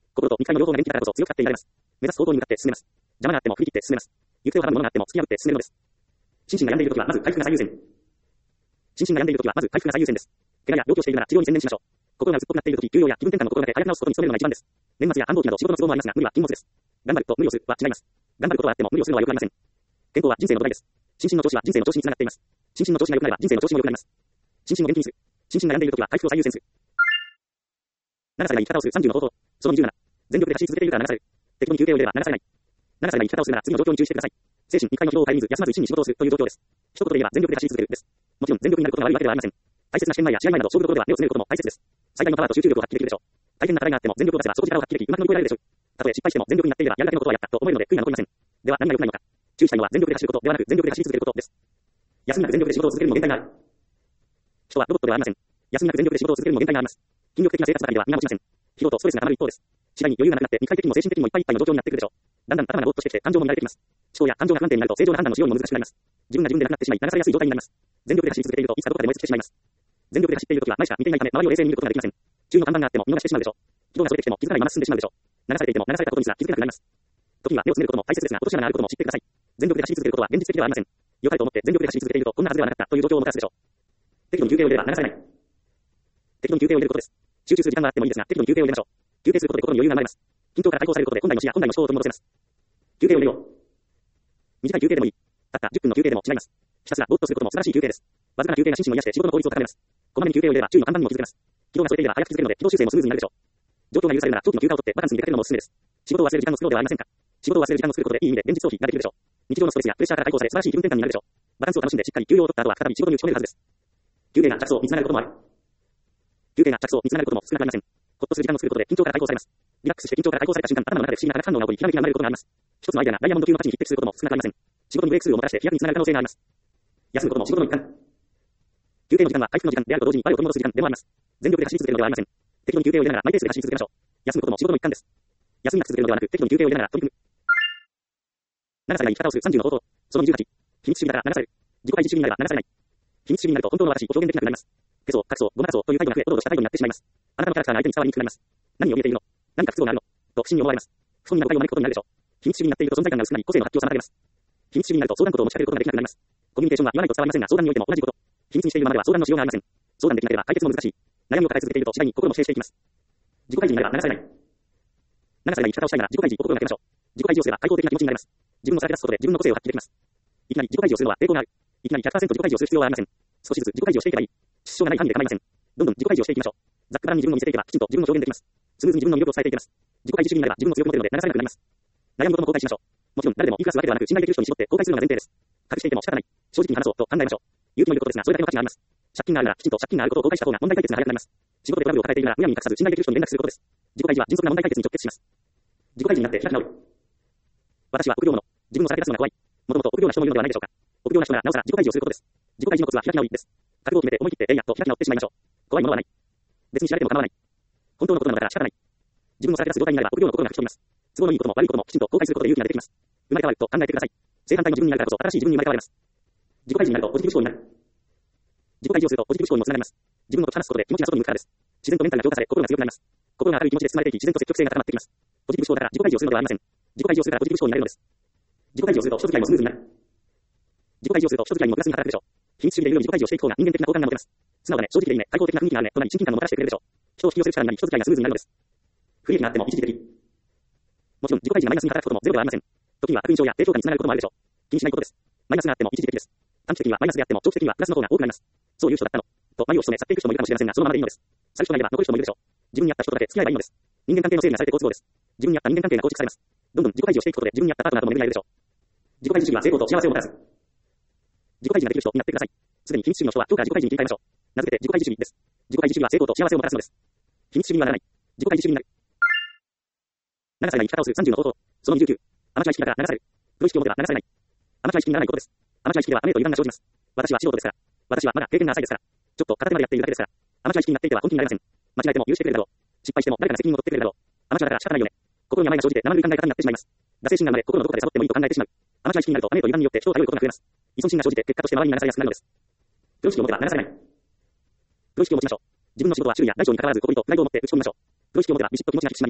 心と肉体の両方が元気だからこそ強く立っていられます。目指す方向に向かって進めます。邪魔があっても振り切って進めます。行く手を阻むものがあっても突き破って進めるのです。心身が病んでいるときはまず回復が最優先。心身が病んでいるときはまず回復が最優先です。怪我や病気をしているなら治療に専念しましょう。心が鬱っぽくなっているとき、休養や気分転換の心がけ早く治すことに努めるのが一番です。年末や繁忙期など仕事の都合もありますが、無理は禁物です。頑張ると無理をするは違います。頑張ることはあっても無理をするのは良くありません。健康は人生の土台です。心身の調子は人生の調子につながっています。心身の調子が良くなれば人生の調子も良くなります。心身を元気にする。心身が病んでいるときは回復を最優先する。長さが生き方をするさんじゅうの方法。そのにじゅうなな。全力で走り続けているから流される。適度に休憩を入れれば流されない。長さが生き方をするなら次の状況に注意してください。精神、肉体の疲労を顧みず休まず一心に仕事をするという状況です。一言で言えば全力で走り続けるです。もちろん全力になることが悪いわけではありません。大切な試験前や試合前など勝負どころでは目をつねることも大切です。最大のパワーと集中力を発揮できるでしょう。大変な課題があっても全力を出せばそこ力を発揮できうまく乗り越えられるでしょう。たとえ失敗しても全力になっていればやるだけのことはやったと思えるので悔いが残りません。では何が良くないのか。注意したいのは全力で走ることではなく全力で走り続けることです。休みなく全力で仕事を続けるにも限界がある。人はロボットではありません。休みなく全力で仕事を続けるにも限界があります。筋力的な生活ばかりでは見直しません。疲労とストレスが溜まる一方です。次第に余裕がなくなって肉体的にも精神的にもいっぱいいっぱいの状況になってくるでしょう。だんだん頭がぼーっとしてきて感情も乱れてきます。思考や感情が不安定になると正常な判断のしようにも難しくなります。自分が自分でなくなってしまい流されやすい状態になります。全力で走り続けているといつかどこかで燃え尽きてしまいます。全力で走っているときは前しか見ていないため周りを冷静に見ることができません。中の看板があっても見逃してしまうでしょう。軌道がそれてきても気づかないまま進んでしまうでしょう。流されていても流されたことにすら気づけなくなります。時には目をつねることも大切ですが落とし穴があることも知ってください。全力で走り続けることは現実的ではありません。良かれと思って全力で走り続けているとこんなはずではなかったという状況をもたらすでしょう。適度に休憩を入れれば流されない。適度に休憩を入れることです。集中する時間があってもいいですが適度に休憩を入れましょう。休憩することで心に余裕が生まれます。緊張から解放されることで本来の視や本来の思考を取り戻せます。休憩を入れよう。短い休憩でもいい。たったじゅっぷんの休憩でも違います。ひたすらぼーっとすることも素晴らしい休憩です。わずかな休憩が心身を癒して仕事の効率を高めます。こまめに休憩を入れれば注意の看板にも気づけます。軌道がそれていれば早く気づけるので軌道修正もスムーズになるでしょう。状況が許されるなら長期の休暇を取ってバカンスに出かけるのもおすすめです。仕事を忘れる時間を作ろうではありませんか。仕事を忘れる時間を作ることでいい意味で現実逃避ができるでしょう。日常のストレスやプレッシャーから解放され素晴らしい気分転換になるでしょう。バランスを楽しんでしっかり休養を取った後は再び仕事に打ち込めるはずです。休憩が着想につながることもある。休憩が着想につながることも少なくありません。ほっとする時間を作ることで緊張から解放されます。リラックスして緊張から解放された瞬間、頭の中で不思議な化学反応が起こり、ひらめきが生まれることがあります。一つのアイデアがダイヤモンド級の価値に匹敵することも少なくありません。仕事にブレイクスルーをもたらして飛躍につながる可能性があります。休むことも仕事の一環。休憩の時間は回復の時間であると同時に我を取り戻す時間でもあります。全力で走り続けるのではありません。適度に休憩を入れながらマイペースで走り続けましょう。休むことも仕事の一環です。休みなく続けるのではなく適度に休憩を入れながら取り組む。長さが生き方をするさんじゅうの方法。そのにじゅうはち。秘密主義だから流される。自己開示主義になれば流されない。秘密主義になると本当の私を表現できなくなります。手相、格相、ごまか相という態度が増え、おどおどした態度になってしまいます。あなたのキャラクターが相手に伝わりにくくなります。何を見えているの？何か不都合があるの？と不審に思われます。不本意な誤解を招くことになるでしょう。秘密主義になっていると存在感が薄くなり個性の発揮を妨げます。秘密主義になると相談事を持ちかけることができなくなります。コミュニケーションは言わないと伝わりませんが相談においても同じこと。秘密にしているままでは相談のしようがありません。相談できなければ解決も難しい。悩みを抱え続けていると次第に心も否定していきます。自己開示になれば流されない。長さが生き方をしたいなら自己開示を心がけましょう。自己開示をすれば開放的な気持ちになります。自分のさらけ出すことで自分の個性を発揮できます。いきなり自己開示をするのは抵抗がある。いきなり ひゃくパーセント 自己開示をする必要はありません。少しずつ自己開示をしていけばいい。失笑がない範囲で構いません。どんどん自己開示をしていきましょう。ざっくばらんに自分を見せていけばきちんと自分を表現できます。スムーズに自分の魅力を伝えていけます。自己開示主義になれば自分の強く持てるので流されなくなります。悩むことも後悔しましょう。もちろん誰でも言いふらすわけではなく信頼できる人に絞って後悔するのが前提です。隠していても仕方ない。正直に話そうと考えましょう。勇気のいることですがそれだけの価値があります。借金があるならきちんと借金があることを後悔した方が問題解決が早くなります。仕事でトラブルを抱えているならむやみに隠さず信頼できる人に連絡することです。自己開示は迅速な問題解決に直結します。自己開示になって開き直る。私は臆病者。自分をさらけ出すのが怖い。もともと臆病な人もいるのではないでしょうか。臆病な人ならなおさら自己開示をすることです。自己開示のコツは開き直りです。覚悟を決めて思い切ってえいやと開き直ってしまいましょう。怖いものはない。別に知られても構わない。本当のことなのだから仕方ない。自分をさらけ出す状態になれば臆病な心が吹き飛びます。都合のいいことも悪いこともきちんと後悔することで勇気が出てきます。生まれ変わると考えてください。正反対の自分になるからこそ新しい自分に生まれ変われます。自己開示になるとポジティブ思考になる。自己開示をするとポジティブ思考にもつながります。自分のこと話すことで気持ちが外に向くからです。自然とメンタルが強化され心が強くなります。心が明るい気持ちで包まれていき自然と積極性が高まってきます。ポジティブ思考だから自己開示をするのではありません。自己開示をするからポジティブ思考になれるのです。自己開示をすると人付き合いもスムーズになる。自己開示をすると人付き合いもプラスに働くでしょう。秘密主義でいるより自己開示をしていく方が人間的な好感が持てます。素直でね、正直でいいね、開放的な雰囲気があるね、となり親近感ももたらしてくれるでしょう。人を引き寄せる力になり人付き合いがスムーズになるのです。不利益があっても一時的。もちろん自己開示がマイナスに働くこともゼロではありません。時には悪印象や低評価につながることもあるでしょう。気にしないことです。マイナスがあっても一時的です。短期的にはマイナスであっても長期的にはプラスの方が多くなります。そういう人だったの。と眉を潜め去っていく人もいるかもしれませんが、そのままでいいのです。去る人がいれば残る人もいるでしょう。自分に合った人とだけ付き合えばいいのです。人間関係の整理がされて好都合です。自分に合った人間関係が構築されます。どんどん自己開示をしていくことで自分に合ったパートナーとも巡り合えるでしょう。自己開示主義は成功と幸せをもたらす。自己開示ができる人になってください。すでに秘密主義の人は今日から自己開示に切り替えましょう。名付けて自己開示主義です。自己開示主義は成功と幸せをもたらすのです。秘密主義にはならない。自己開示主義になる。長さが生き方をするさんじゅうの方法。そのにじゅうきゅう。アマチュア意識だから流される。プロ意識を持てば流されない。アマチュア意識にならないことです。アマチュア意識では雨と油断が生じます。私は素人ですから。私はまだ経験が浅いですから。ちょっと片手までやっているだけですから。アマチュア意識になっていては本気になりません。間違えても許してくれるだろう。失敗しても誰かの責任を取ってくれるだろう。アマチュアだから仕方ないよね。心に甘えが生じて生ぬるい考え方になってしまいます。惰性心が生まれ心のどこかでサボってもいいと考えてしまう。アマチュア意識になると雨と油断によって人を頼ることが増えます。依存心が生じて結果として周りに流されやすくなるのです。プロ意識を持てば流されない。プロ意識を持ちましょう。自分の仕事は種類や大小に関わらず心とプライドを持って打ち込みましょう。プロ意識を持てばビシッと気持ちが引き締まります。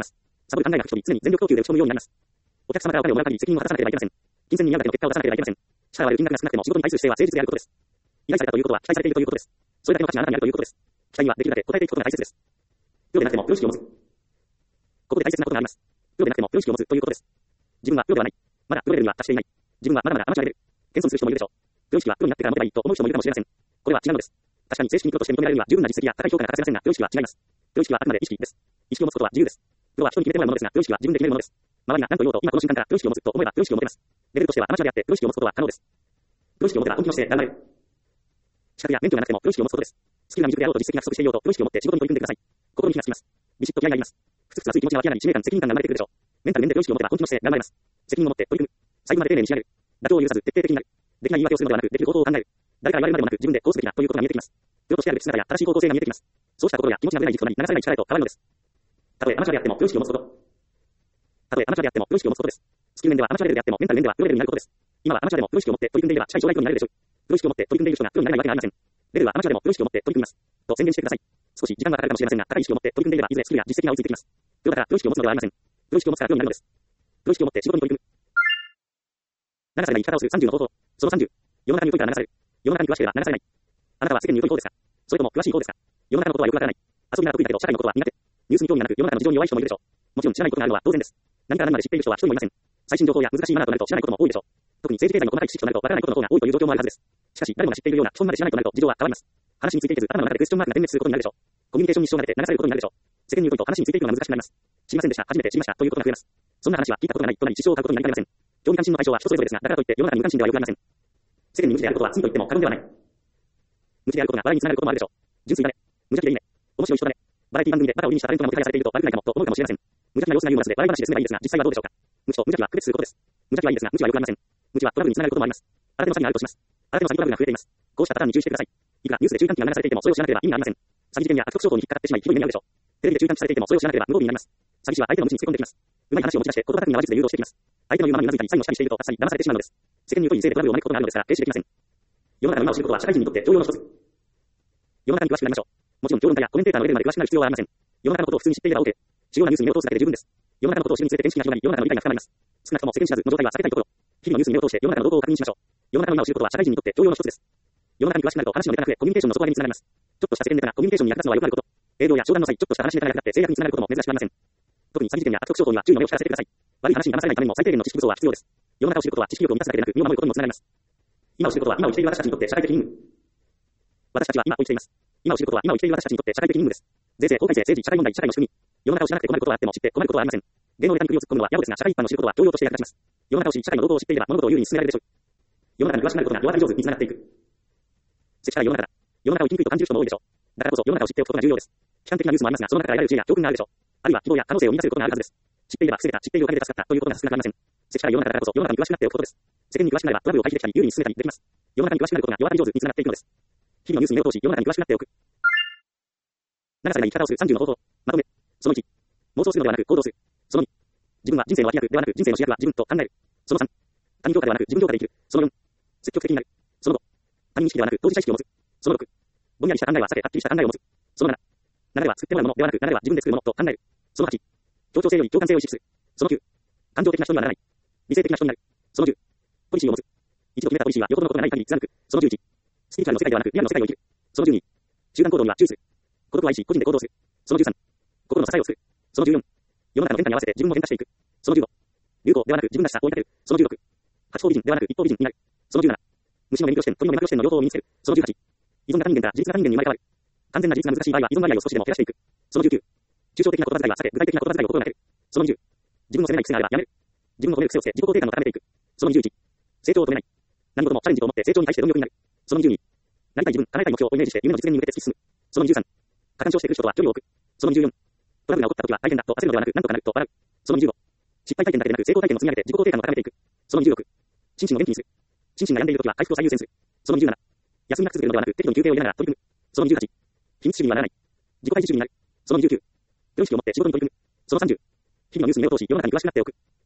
サボる考えが吹き飛び、常に全力投球で打ち込むようになります。お客様からお金をもらう限り責任を果たさなければいけません。金銭に見合うだけの結果を出さなければいけません。支払われる金額が少なくても仕事に対する姿勢は誠実であることです。依頼されたということは期待されているということです。それだけの価値があなたにあるということです。期待にはできるだけ応えていくことが大切です。プロでなくてもプロ意識を持つ。ここで大切なことがあります。プロでなくてもプロ意識を持つということです。自分はプロではない。まだプロレベルには達していない。自分はまだまだアマチュアレベル。謙遜する人もいるでしょう。プロ意識はプロになってから持てばいいと思う人もいるかもしれません。これは違うのです。確かに正式にプロとして認められるには十分な実績や高い評価が欠かせませんが、プロ意識は違います。プロ意識はあくまで意識です。意識を持つことは自由です。プロは人に決めてもらうものですが、プロ意識は自分で決めるものです。周りが何と言おうと今この瞬間からプロ意識を持つと思えばプロ意識を持てます。レベルとしてはアマチュアであってプロ意識を持つことは可能です。プロ意識を持てば本気の姿勢が生まれる。資格や免許がなくてもプロ意識を持つことです。スキルが未熟であろうと実績が不足していようとプロ意識を持って仕事に取り組んでください。心に火がつきます。ビシッと気合が入ります。ふつふつ熱い気持ちが湧き上がり、使命感、責任感が生まれてくるでしょう。メンタル面でプロ意識を持てば本気の姿勢が生まれます。責任を持って取り組む。最後まで丁寧に仕上げる。妥協を許さず徹底的になる。できない言い訳をするのではなく、できる方法を考える。誰から言われるまでもなく自分でこうすべきだということが見えてきます。プロとしてあるべき姿や正しい方向性が見えてきます。そうした心や気持ちが出ない軸となり流されない力へと変わるのです。たとえアマチュアであってもプロ意識を持つこと。たとえアマチュアであってもプロ意識を持つことです。スキル面ではアマチュアレベルであってもメンタル面ではプロレベルになることです。今はアマチュアでもプロ意識を持って取り組んでいれば近い将来プロになれるでしょう。プロ意識を持って取り組んでいる人がプロになれないわけがありません。レベルはアマチュアでもプロ意識を持って取り組みます。と宣言してください。少し時間はかかるかもしれませんが、高い意識を持って取り組んでいればいずれスキルや実績が追いついてきます。プロだからプロ意識を持つのではありません。プロ意識を持つからプロになるのです。プロ意識を持って仕事に取り組む。流されない生き方をするさんじゅうの方法。そのさんじゅう。世の中に疎いから流される。世の中に詳しければ流されない。あなたは世間に疎い方ですか？それとも詳しい方ですか？世の中のことはよくわからない。遊びなら得意だけど社会のことは苦手。ニュースに興味がなく世の中の事情に弱い人もいるでしょう。もちろん知らないことがあるのは当然です。何から何まで知っている人は一人もいません。最新情報や難しいマナーとなると知らないことも多いでしょう。特に政治経済の細かい知識となるとわからないことの方が多いという状況もあるはずです。しかし誰もが知っているような基本まで知らないとなると事情は変わります。話についていけず頭の中でクエスチョンマークが点滅することになるでしょう。コミュニケーションに支障が出て流されることになるでしょう。世間に疎いと話についていくのが難しくなります。知りませんでした、初めて知りましたということが増えます。そんな話は聞いたことがないとなり支障を買うことになりかねません。興味関心の対象は人それぞれですが、だからといって世の中に無関心ではよくありません。世間に無知であることは罪と言っても過言ではない。無知であることが笑いにつながることもあるでしょう。純粋だね。無邪気でいいね。面白い人だね。バラエティ番組でバカを売りにしたタレントがもてはやされていると悪くないかもと思うかもしれません。無邪気な様子がユーモラスで笑い話で済めばいいですが、実際はどうでしょうか。無知と無邪気は区別することです。無邪気はいいですが、無知はよくありません。無知はトラブルにつながることもあります。新手の詐欺があるとします。新手の詐欺トラブルが増えています。こうしたパターンに注意してください。いくらニュースで注意喚起が流されていてもそれを知らなければ意味がありません。詐欺事件や悪徳商法に引っかかってしまいひどい目に遭うでしょう。テレビで注意喚起されていてもそれを知らなければ無防備になります。詐欺師は相手の無知につけ込んできます。うまい話を持ち出して言葉巧みな話術で誘導してきます。相手の言うままにうなずいたりサインをしたりしているとあっさり騙されてしまうのです。世間に疎いせいでトラブルを招くことがあるのですから停止できません。世の中の今を知ることは社会人にとって重要の一つ。世の中に詳しくなりましょう。もちろん評論家やコメンテーターのレベルまで詳しくなる必要はありません。世の中のことを普通に知っていれば OK。主要なニュースに目を通すだけで十分です。世の中のことを知るにつれて見識が広がり、世の中の理解が深まります。少なくとも世間知らずの状態は避けたいところ。日々のニュースに目を通して世の中の動向を確認しましょう。世の中の今を知ることは社会人にとって重要の一つです。世の中に詳しくなると話のネタが増え、コミュニケーションの底上げにつながります。ちょっとした世間ネタがコミュニケーションに役立つのはよくあること。営業や商談の際、ちょっとした話ネタが役立って制約につながることも珍しくありません。特に詐欺事件や悪徳商法には注意の目を光らせてください。悪い話に騙されないためにも最低限の知識武装は必要です。世の中を知ることは知識力を満たすだけでなく身を守ることにもつながります。今を知ることは今を生きている私たちにとって社会的任務。私たちは今を生きています。今を知ることは今を生きている私たちにとって社会的任務です。税制、法改正、政治、社会問題、社会の仕組み。世の中を知らなくて困ることはあっても知って困ることはありません。芸能ネタに首を突っ込むのは野暮ですが、社会一般の知ることは教養として役立ちます。世の中を知り、社会の動向を知っていれば物事を有利に進められるでしょう。世の中に詳しくなることが世渡り上手につながっていく。接したい世の中だ。世の中を生きにくいと感じる人も多いでしょう。だからこそ世の中を知っておくことが重要です。批判的なニュースもありますが、その中から得られる知恵や教訓があるでしょう。あるいは希望や可能性を見出せることがあるはずです。知っていれば防げた、知っているおかげで助かったということが少なくありません。接したい世の中だからこそ世の中に詳しくなっておくことです。世間に詳しくなればトラブルを解決できたり有利に進めたりできます。世の中に詳しくなることが世渡り上手につながっていくのです。日々のニュースに目を通し世の中に詳しくなっておく。流されない生き方をするさんじゅうの方法。まとめ。そのいち。妄想するのではなく行動する。そのに。自分は人生の脇役ではなく人生の主役は自分と考える。そのさん。他人評価ではなく自分評価で生きる。そのよん。積極的になる。そのご。他人意識ではなく当事者意識を持つ。そのろく。ぼんやりした考えは避け、はっきりした考えを持つ。そのなな。流れは作ってもらうものではなく、流れは自分で作るものと考える。そのはち。協調性より共感性を意識する。そのきゅう。感情的な人にはならない。理性的な人になる。そのじゅう。ポリシーを持つ。一度決めたポリシーはよほどのことがない限り貫く。そのじゅういち。スピリチュアルの世界ではなくリアルの世界を生きる。そのじゅうに。集団行動には注意する。孤独は意志、個人で行動する。そのじゅうさん。心の支えを作る。そのじゅうよん。世の中の変化に合わせて自分を変化していく。そのじゅうご。流行ではなく自分らしさを追いかける。そのじゅうろく。八方美人ではなく一方美人になる。そのじゅうなな。虫の目に視点、鳥の目に視点の両方を身につける。そのじゅうはち。依存型人間から自立型人間に生まれ変わる。完全な自立が難しい場合は依存割合を少しでも減らしていく。そのじゅうきゅう。抽象的な言葉遣いは避け、具体的な言葉遣いを心がける。そのにじゅう。自分を責めない癖があればやめる。自分を褒める癖を捨て、自己肯定感を高めていく。そのにじゅういち。成長を止めない。何事もチャレンジと思って成長に対して貪欲になる。そのにじゅうに。なりたい自分、叶えたい目標をイメージして夢の実現に向けて突き進む。そのにじゅうさん。過干渉している人とは距離を置く。そのにじゅうよん。トラブルが起こった時は大変だと焦るのではなく、なんとかなると笑う。そのにじゅうご。失敗体験だけでなく成功体験を積み上げて自己肯定感を高めていく。そのにじゅうろく。心身を元気にする。心身が病んでいる時は回復を最優先する。そのにじゅうなな。休みなく続けるのではなく適度に休憩を入れながら取り組む。そのにじゅうはち。秘密主義にはならない。自己開示主義になる。そのにじゅうきゅう。プロ意識を持って仕事に取り組む。そのさんじゅう。日々のニュースに目を通し世の中に詳しくなっておく。